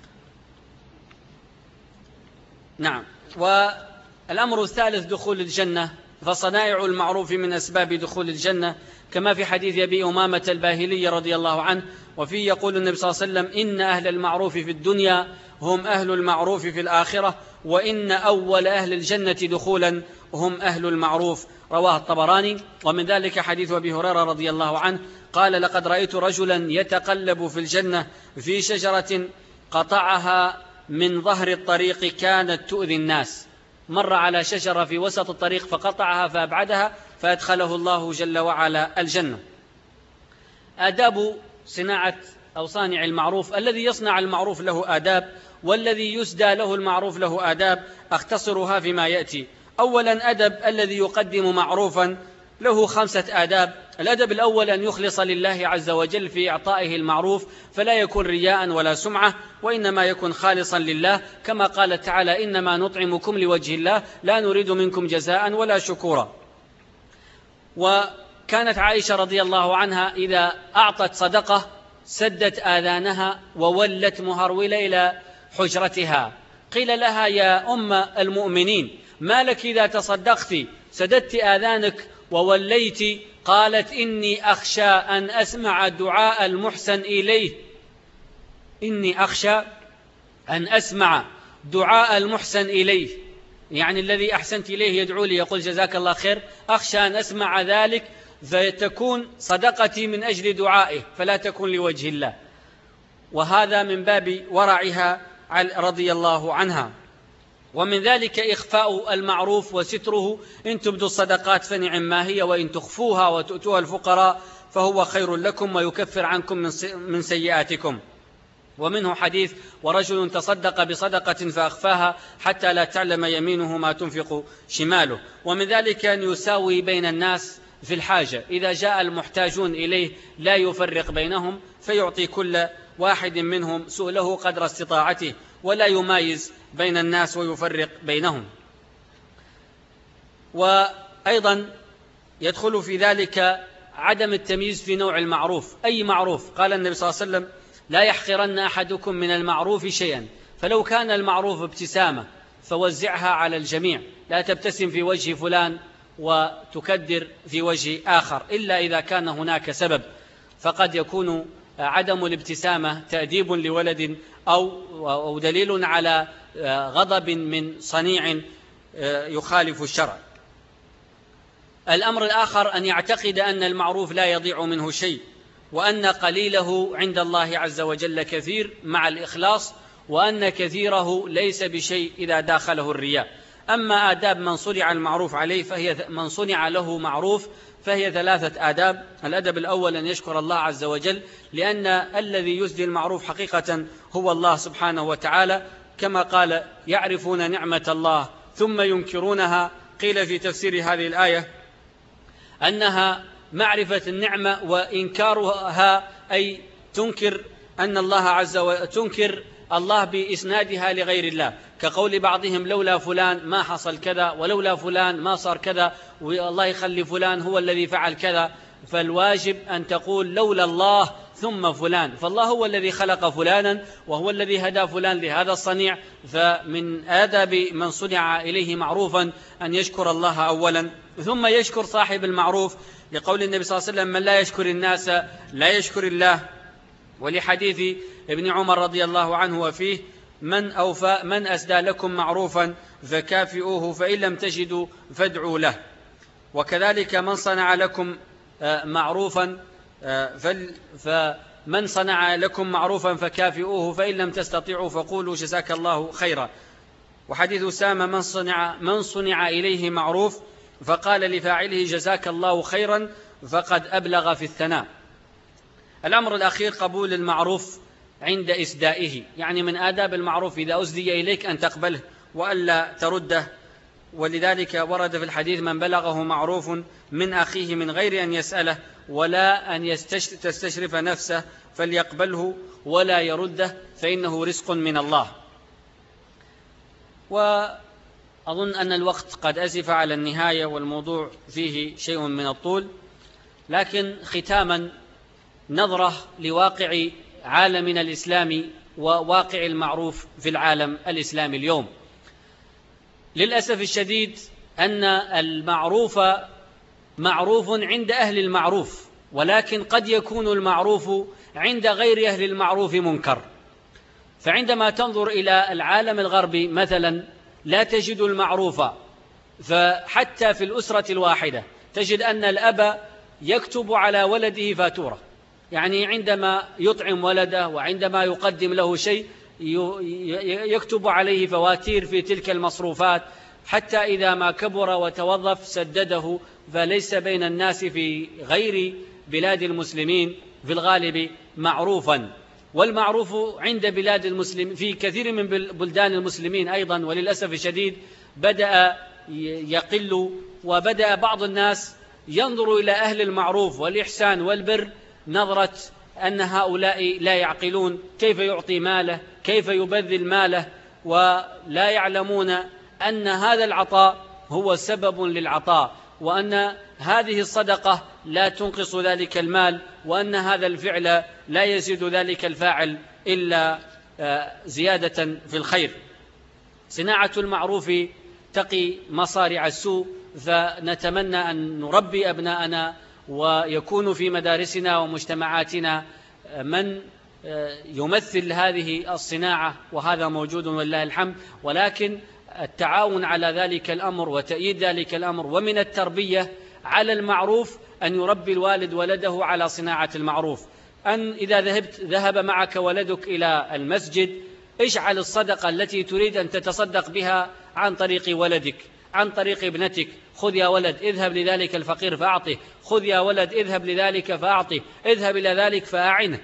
نعم. والأمر الثالث دخول الجنة. فصنائع المعروف من أسباب دخول الجنة، كما في حديث أبي أمامة الباهلي رضي الله عنه، وفيه يقول النبي صلى الله عليه وسلم: إن أهل المعروف في الدنيا هم أهل المعروف في الآخرة، وإن أول أهل الجنة دخولا هم أهل المعروف. رواه الطبراني. ومن ذلك حديث أبي هريرة رضي الله عنه قال: لقد رأيت رجلا يتقلب في الجنة في شجرة قطعها من ظهر الطريق كانت تؤذي الناس. مر على شجرة في وسط الطريق فقطعها فأبعدها فأدخله الله جل وعلا الجنة. آداب صناعة أو صانع المعروف. الذي يصنع المعروف له آداب، والذي يسدى له المعروف له آداب. أختصرها فيما يأتي. أولا، أدب الذي يقدم معروفا له خمسة آداب. الأدب الأول أن يخلص لله عز وجل في إعطائه المعروف، فلا يكون رياء ولا سمعة، وإنما يكون خالصا لله، كما قال تعالى: إنما نطعمكم لوجه الله لا نريد منكم جزاء ولا شكورا. وكانت عائشة رضي الله عنها إذا أعطت صدقة سدت آذانها وولت مهرولة إلى حجرتها. قيل لها: يا أم المؤمنين، ما لك إذا تصدقت سددت آذانك ووليت؟ قالت: إني أخشى أن أسمع دعاء المحسن إليه إني أخشى أن أسمع دعاء المحسن إليه، يعني الذي أحسنت إليه يدعو لي يقول جزاك الله خير، أخشى أن أسمع ذلك فتكون صدقتي من أجل دعائه فلا تكون لوجه الله. وهذا من باب ورعها رضي الله عنها. ومن ذلك إخفاء المعروف وستره. إن تبدوا الصدقات فنعم ما هي، وإن تخفوها وتؤتوها الفقراء فهو خير لكم ويكفر عنكم من سيئاتكم. ومنه حديث: ورجل تصدق بصدقة فأخفاها حتى لا تعلم يمينه ما تنفق شماله. ومن ذلك أن يساوي بين الناس في الحاجة. إذا جاء المحتاجون إليه لا يفرق بينهم، فيعطي كل واحد منهم سؤله قدر استطاعته، ولا يمايز بين الناس ويفرق بينهم. وأيضا يدخل في ذلك عدم التمييز في نوع المعروف. أي معروف. قال النبي صلى الله عليه وسلم: لا يحقرن أحدكم من المعروف شيئا، فلو كان المعروف ابتسامة فوزعها على الجميع، لا تبتسم في وجه فلان وتكدر في وجه آخر، إلا إذا كان هناك سبب، فقد يكون عدم الابتسامة تأديب لولد أو دليل على غضب من صنيع يخالف الشرع. الأمر الآخر أن يعتقد أن المعروف لا يضيع منه شيء، وأن قليله عند الله عز وجل كثير مع الإخلاص، وأن كثيره ليس بشيء إذا داخله الرياء. أما آداب من صنع المعروف عليه فهي من صنع له معروف فهي ثلاثة آداب. الأدب الأول أن يشكر الله عز وجل، لأن الذي يسدي المعروف حقيقة هو الله سبحانه وتعالى، كما قال: يعرفون نعمة الله ثم ينكرونها. قيل في تفسير هذه الآية أنها معرفة النعمة وإنكارها، أي تنكر أن الله عز وجل تنكر الله بإسنادها لغير الله، كقول بعضهم: لولا فلان ما حصل كذا، ولولا فلان ما صار كذا، والله يخلي فلان هو الذي فعل كذا. فالواجب أن تقول لولا الله ثم فلان، فالله هو الذي خلق فلانا وهو الذي هدى فلان لهذا الصنيع. فمن آداب من صنع إليه معروفا أن يشكر الله أولا ثم يشكر صاحب المعروف، لقول النبي صلى الله عليه وسلم: من لا يشكر الناس لا يشكر الله. ولحديث ابن عمر رضي الله عنه وفيه: من أوفى من أسدى لكم معروفا فكافئوه فإن لم تجدوا فادعوا له. وكذلك من صنع لكم معروفا فمن صنع لكم معروفا فكافئوه فإن لم تستطيعوا فقولوا جزاك الله خيرا. وحديث أسامة: من صنع, من صنع إليه معروف فقال لفاعله جزاك الله خيرا فقد أبلغ في الثناء. الأمر الأخير قبول المعروف عند إسدائه، يعني من آداب المعروف إذا أسدي إليك أن تقبله وألا ترده. ولذلك ورد في الحديث: من بلغه معروف من أخيه من غير أن يسأله ولا أن تستشرف نفسه فليقبله ولا يرده فإنه رزق من الله. وأظن أن الوقت قد أزف على النهاية والموضوع فيه شيء من الطول، لكن ختاما نظرة لواقع عالمنا الإسلامي وواقع المعروف في العالم الإسلامي اليوم. للأسف الشديد أن المعروف معروف عند أهل المعروف، ولكن قد يكون المعروف عند غير أهل المعروف منكر. فعندما تنظر إلى العالم الغربي مثلا لا تجد المعروف، فحتى في الأسرة الواحدة تجد أن الأب يكتب على ولده فاتورة، يعني عندما يطعم ولده وعندما يقدم له شيء يكتب عليه فواتير في تلك المصروفات، حتى إذا ما كبر وتوظف سدده. فليس بين الناس في غير بلاد المسلمين في الغالب معروفا، والمعروف عند بلاد المسلمين في كثير من بلدان المسلمين أيضا وللأسف الشديد بدأ يقل، وبدأ بعض الناس ينظر إلى أهل المعروف والإحسان والبر نظرة أن هؤلاء لا يعقلون، كيف يعطي ماله، كيف يبذل ماله، ولا يعلمون أن هذا العطاء هو سبب للعطاء، وأن هذه الصدقة لا تنقص ذلك المال، وأن هذا الفعل لا يزيد ذلك الفاعل إلا زيادة في الخير. صناعة المعروف تقي مصارع السوء، فنتمنى أن نربي أبناءنا ويكون في مدارسنا ومجتمعاتنا من يمثل هذه الصناعة، وهذا موجود ولله الحمد، ولكن التعاون على ذلك الأمر وتأييد ذلك الأمر. ومن التربية على المعروف أن يربي الوالد ولده على صناعة المعروف، أن إذا ذهبت ذهب معك ولدك إلى المسجد اجعل الصدقة التي تريد أن تتصدق بها عن طريق ولدك، عن طريق ابنتك. خذ يا ولد اذهب لذلك الفقير فأعطه، خذ يا ولد اذهب لذلك فأعطه، اذهب إلى ذلك فأعنه.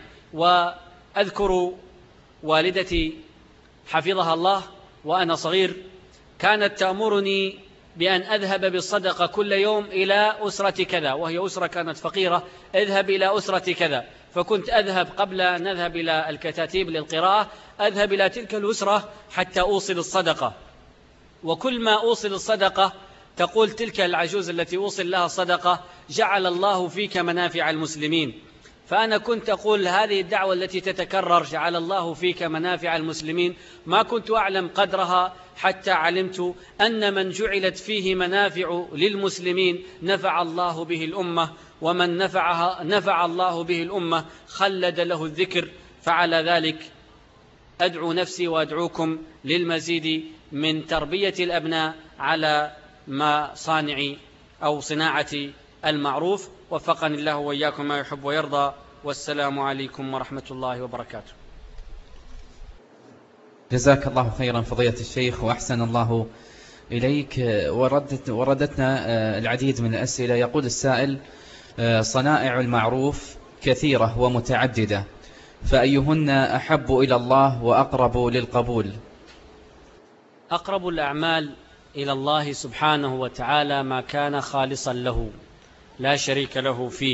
وأذكر والدتي حفظها الله وأنا صغير كانت تأمرني بأن أذهب بالصدقة كل يوم إلى أسرة كذا، وهي أسرة كانت فقيرة، اذهب إلى أسرة كذا. فكنت أذهب قبل أن نذهب إلى الكتاتيب للقراءة، أذهب إلى تلك الأسرة حتى أوصل الصدقة. وكل ما أوصل الصدقة تقول تلك العجوز التي أوصل لها الصدقة: جعل الله فيك منافع المسلمين. فأنا كنت أقول هذه الدعوة التي تتكرر جعل الله فيك منافع المسلمين ما كنت أعلم قدرها، حتى علمت أن من جعلت فيه منافع للمسلمين نفع الله به الأمة، ومن نفعها نفع الله به الأمة خلد له الذكر. فعلى ذلك أدعو نفسي وأدعوكم للمزيد من تربية الأبناء على مصانع أو صناعة المعروف. وفقني الله وإياكم ما يحب ويرضى، والسلام عليكم ورحمة الله وبركاته. جزاك الله خيرا فضيلة الشيخ وأحسن الله إليك. وردت وردتنا العديد من الأسئلة. يقول السائل: صنائع المعروف كثيرة ومتعددة، فأيهن أحب إلى الله وأقرب للقبول؟ أقرب الأعمال إلى الله سبحانه وتعالى ما كان خالصا له لا شريك له فيه.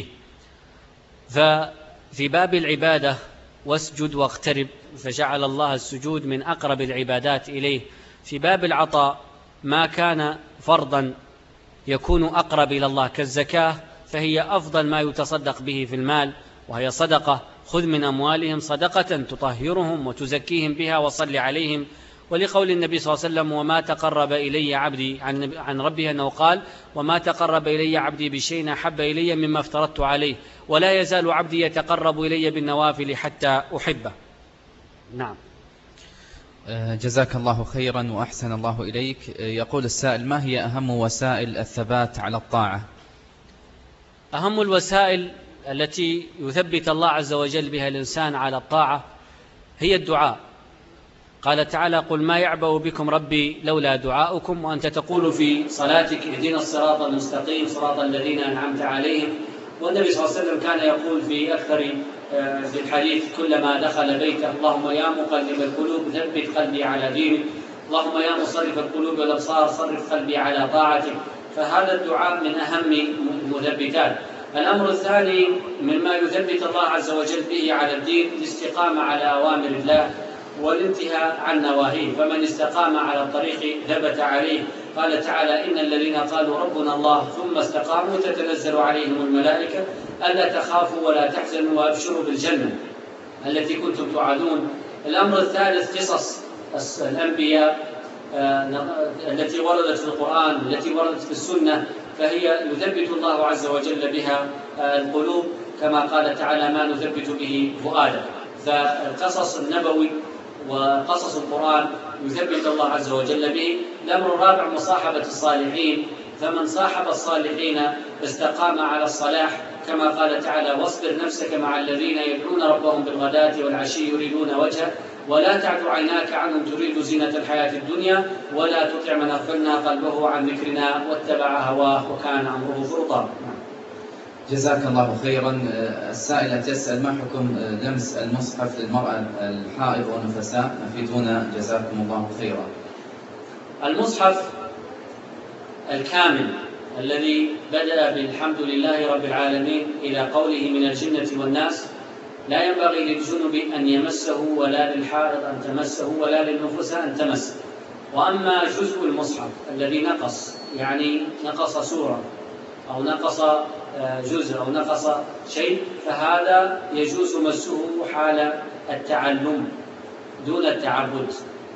ففي باب العبادة واسجد واقترب، فجعل الله السجود من أقرب العبادات إليه. في باب العطاء ما كان فرضا يكون أقرب إلى الله كالزكاة فهي أفضل ما يتصدق به في المال، وهي صدقة. خذ من أموالهم صدقة تطهرهم وتزكيهم بها وصل عليهم. ولقول النبي صلى الله عليه وسلم: وما تقرب إلي عبدي، عن ربه أنه قال: وما تقرب إلي عبدي بشيء أحب إلي مما افترضت عليه، ولا يزال عبدي يتقرب إلي بالنوافل حتى أحبه. نعم. جزاك الله خيرا وأحسن الله إليك. يقول السائل: ما هي أهم وسائل الثبات على الطاعة؟ أهم الوسائل التي يثبت الله عز وجل بها الإنسان على الطاعة هي الدعاء. قال تعالى: قل ما يعبأ بكم ربي لولا دعاؤكم. وأنت تقول في صلاتك: اهدنا الصراط المستقيم صراط الذين أنعمت عليهم. والنبي صلى الله عليه وسلم كان يقول في أكثر في الحديث كلما دخل بيته: اللهم يا مقلب القلوب ثبت قلبي على دينك، اللهم يا مصرف القلوب والأبصار صرف قلبي على طاعتك. فهذا الدعاء من أهم المثبتات. الأمر الثاني مما يثبت الله عز وجل به على الدين الاستقامة على أوامر الله والانتهاء عن نواهيه، فمن استقام على الطريق ثبت عليه. قال تعالى: إن الذين قالوا ربنا الله ثم استقاموا تتنزل عليهم الملائكة ألا تخافوا ولا تحزنوا وأبشروا بالجنة التي كنتم توعدون. الأمر الثالث قصص الأنبياء التي وردت في القرآن والتي وردت في السنة، فهي يثبت الله عز وجل بها القلوب، كما قال تعالى: ما نثبت به فؤادك. فالقصص النبوي وقصص القرآن يثبت الله عز وجل به. الأمر الرابع مصاحبة الصالحين، فمن صاحب الصالحين استقام على الصلاح، كما قال تعالى: واصبر نفسك مع الذين يدعون ربهم بالغداة والعشي يريدون وجهه ولا تعد عيناك عنهم تريد زينة الحياة الدنيا ولا تطع من أغفلنا قلبه عن ذكرنا واتبع هواه وكان أمره فرطا. جزاك الله خيرا. السائلة تسأل: ما حكم لمس المصحف للمرأة الحائض والنفساء؟ أفيدونا جزاكم الله خيرا. المصحف الكامل الذي بدأ بالحمد لله رب العالمين إلى قوله من الجنة والناس لا ينبغي للجنب أن يمسه ولا للحائض أن تمسه ولا للنفساء أن تمسه. وأما جزء المصحف الذي نقص، يعني نقص سورة أو نقص جزء أو نقص شيء، فهذا يجوز مسه حال التعلم دون التعبد.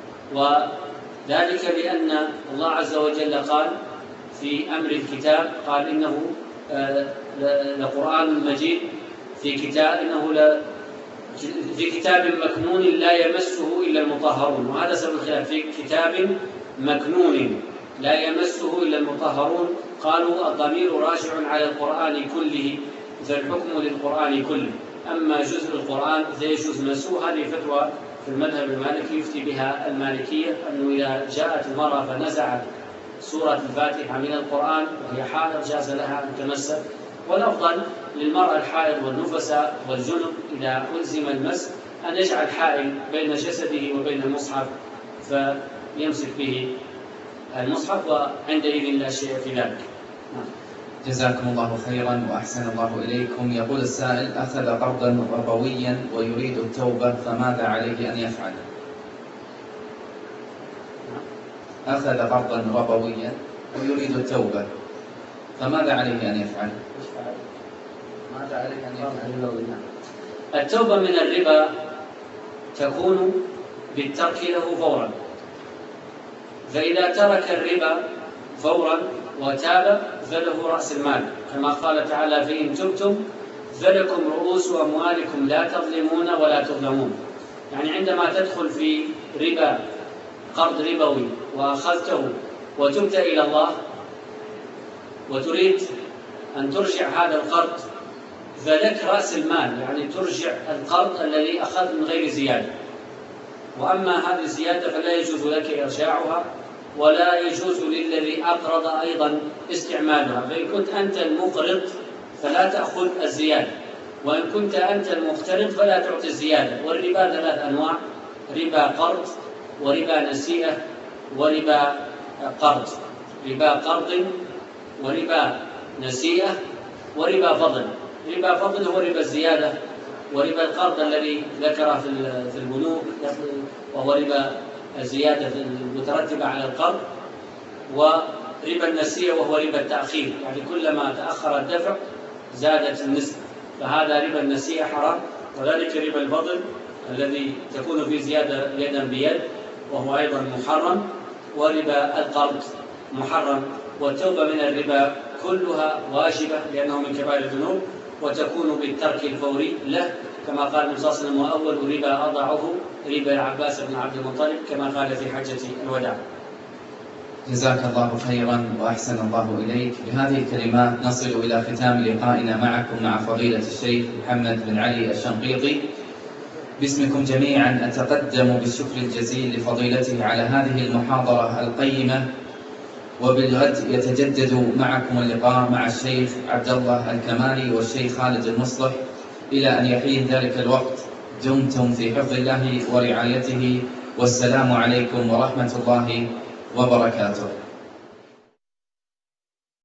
وذلك لأن الله عز وجل قال في أمر الكتاب، قال: إنه لقرآن مجيد في كتاب إنه ل في كتاب مكنون لا يمسه إلا المطهرون. وهذا سبب الخلاف، في كتاب مكنون لا يمسه إلا المطهرون. قالوا الضمير راجع على القرآن كله، فالحكم للقرآن كله. أما جزء القرآن فيجوز مسه. هذه فتوى في المذهب المالكي يفتي بها المالكية، أنه إذا جاءت المرأة فنزعت سورة الفاتحة من القرآن وهي حائض جاز لها أن تمسه. والأفضل للمرأة الحائض والنفساء والجنب إذا ألزم المس أن يجعل حائل بين جسده وبين المصحف فيمسك به المصحف، وعندئذ لا شيء في ذلك. جزاكم الله خيرا وأحسن الله إليكم. يقول السائل: أخذ قرضا ربويا ويريد التوبة، فماذا عليه أن يفعل؟ أخذ قرضا ربويا ويريد التوبة، فماذا عليه أن يفعل؟ ماذا عليه أن يفعل؟ التوبة من الربا تكون بالترك له فورا، فإذا ترك الربا فورا وتاب فله رأس المال، كما قال تعالى: فإن تبتم فلكم رؤوس أموالكم لا تظلمون ولا تظلمون. يعني عندما تدخل في ربا، قرض ربوي، وأخذته وتبت إلى الله وتريد أن ترجع هذا القرض، فلك رأس المال، يعني ترجع القرض الذي أخذ من غير زيادة. وأما هذه الزيادة فلا يجوز لك إرجاعها ولا يجوز للذي أقرض أيضا استعمالها. فإن كنت أنت المقرض فلا تأخذ الزيادة، وإن كنت أنت المقترض فلا تعطي الزيادة. والربا ثلاث أنواع: ربا قرض وربا نسيئة وربا قرض. ربا قرض وربا نسيئة وربا فضل. ربا فضل هو ربا الزيادة، وربا القرض الذي ذكره في البنوك وهو ربا الزيادة المترتبة على القرض، وربا النسيئة وهو ربا التأخير، يعني كلما تأخر الدفع زادت النسبة، فهذا ربا النسيئة حرام، وذلك ربا الفضل الذي تكون في زيادة يدا بيد وهو أيضا محرم، وربا القرض محرم. والتوبة من الربا كلها واجبة لأنه من كبائر الذنوب، وتكون بالترك الفوري له، كما قال النبي صلى الله عليه وسلم: وأول ربا أضعه ربا العباس بن عبد المطلب، كما قال في حجة الوداع. جزاك الله خيرا وأحسن الله إليك. بهذه الكلمات نصل إلى ختام لقائنا معكم مع فضيلة الشيخ محمد بن علي الشنقيطي. باسمكم جميعا أتقدم بالشكر الجزيل لفضيلته على هذه المحاضرة القيمة، وبالغد يتجدد معكم اللقاء مع الشيخ عبد الله الكمالي والشيخ خالد المصلح إلى أن يحين ذلك الوقت. دمتم في حفظ الله ورعايته، والسلام عليكم ورحمة الله وبركاته.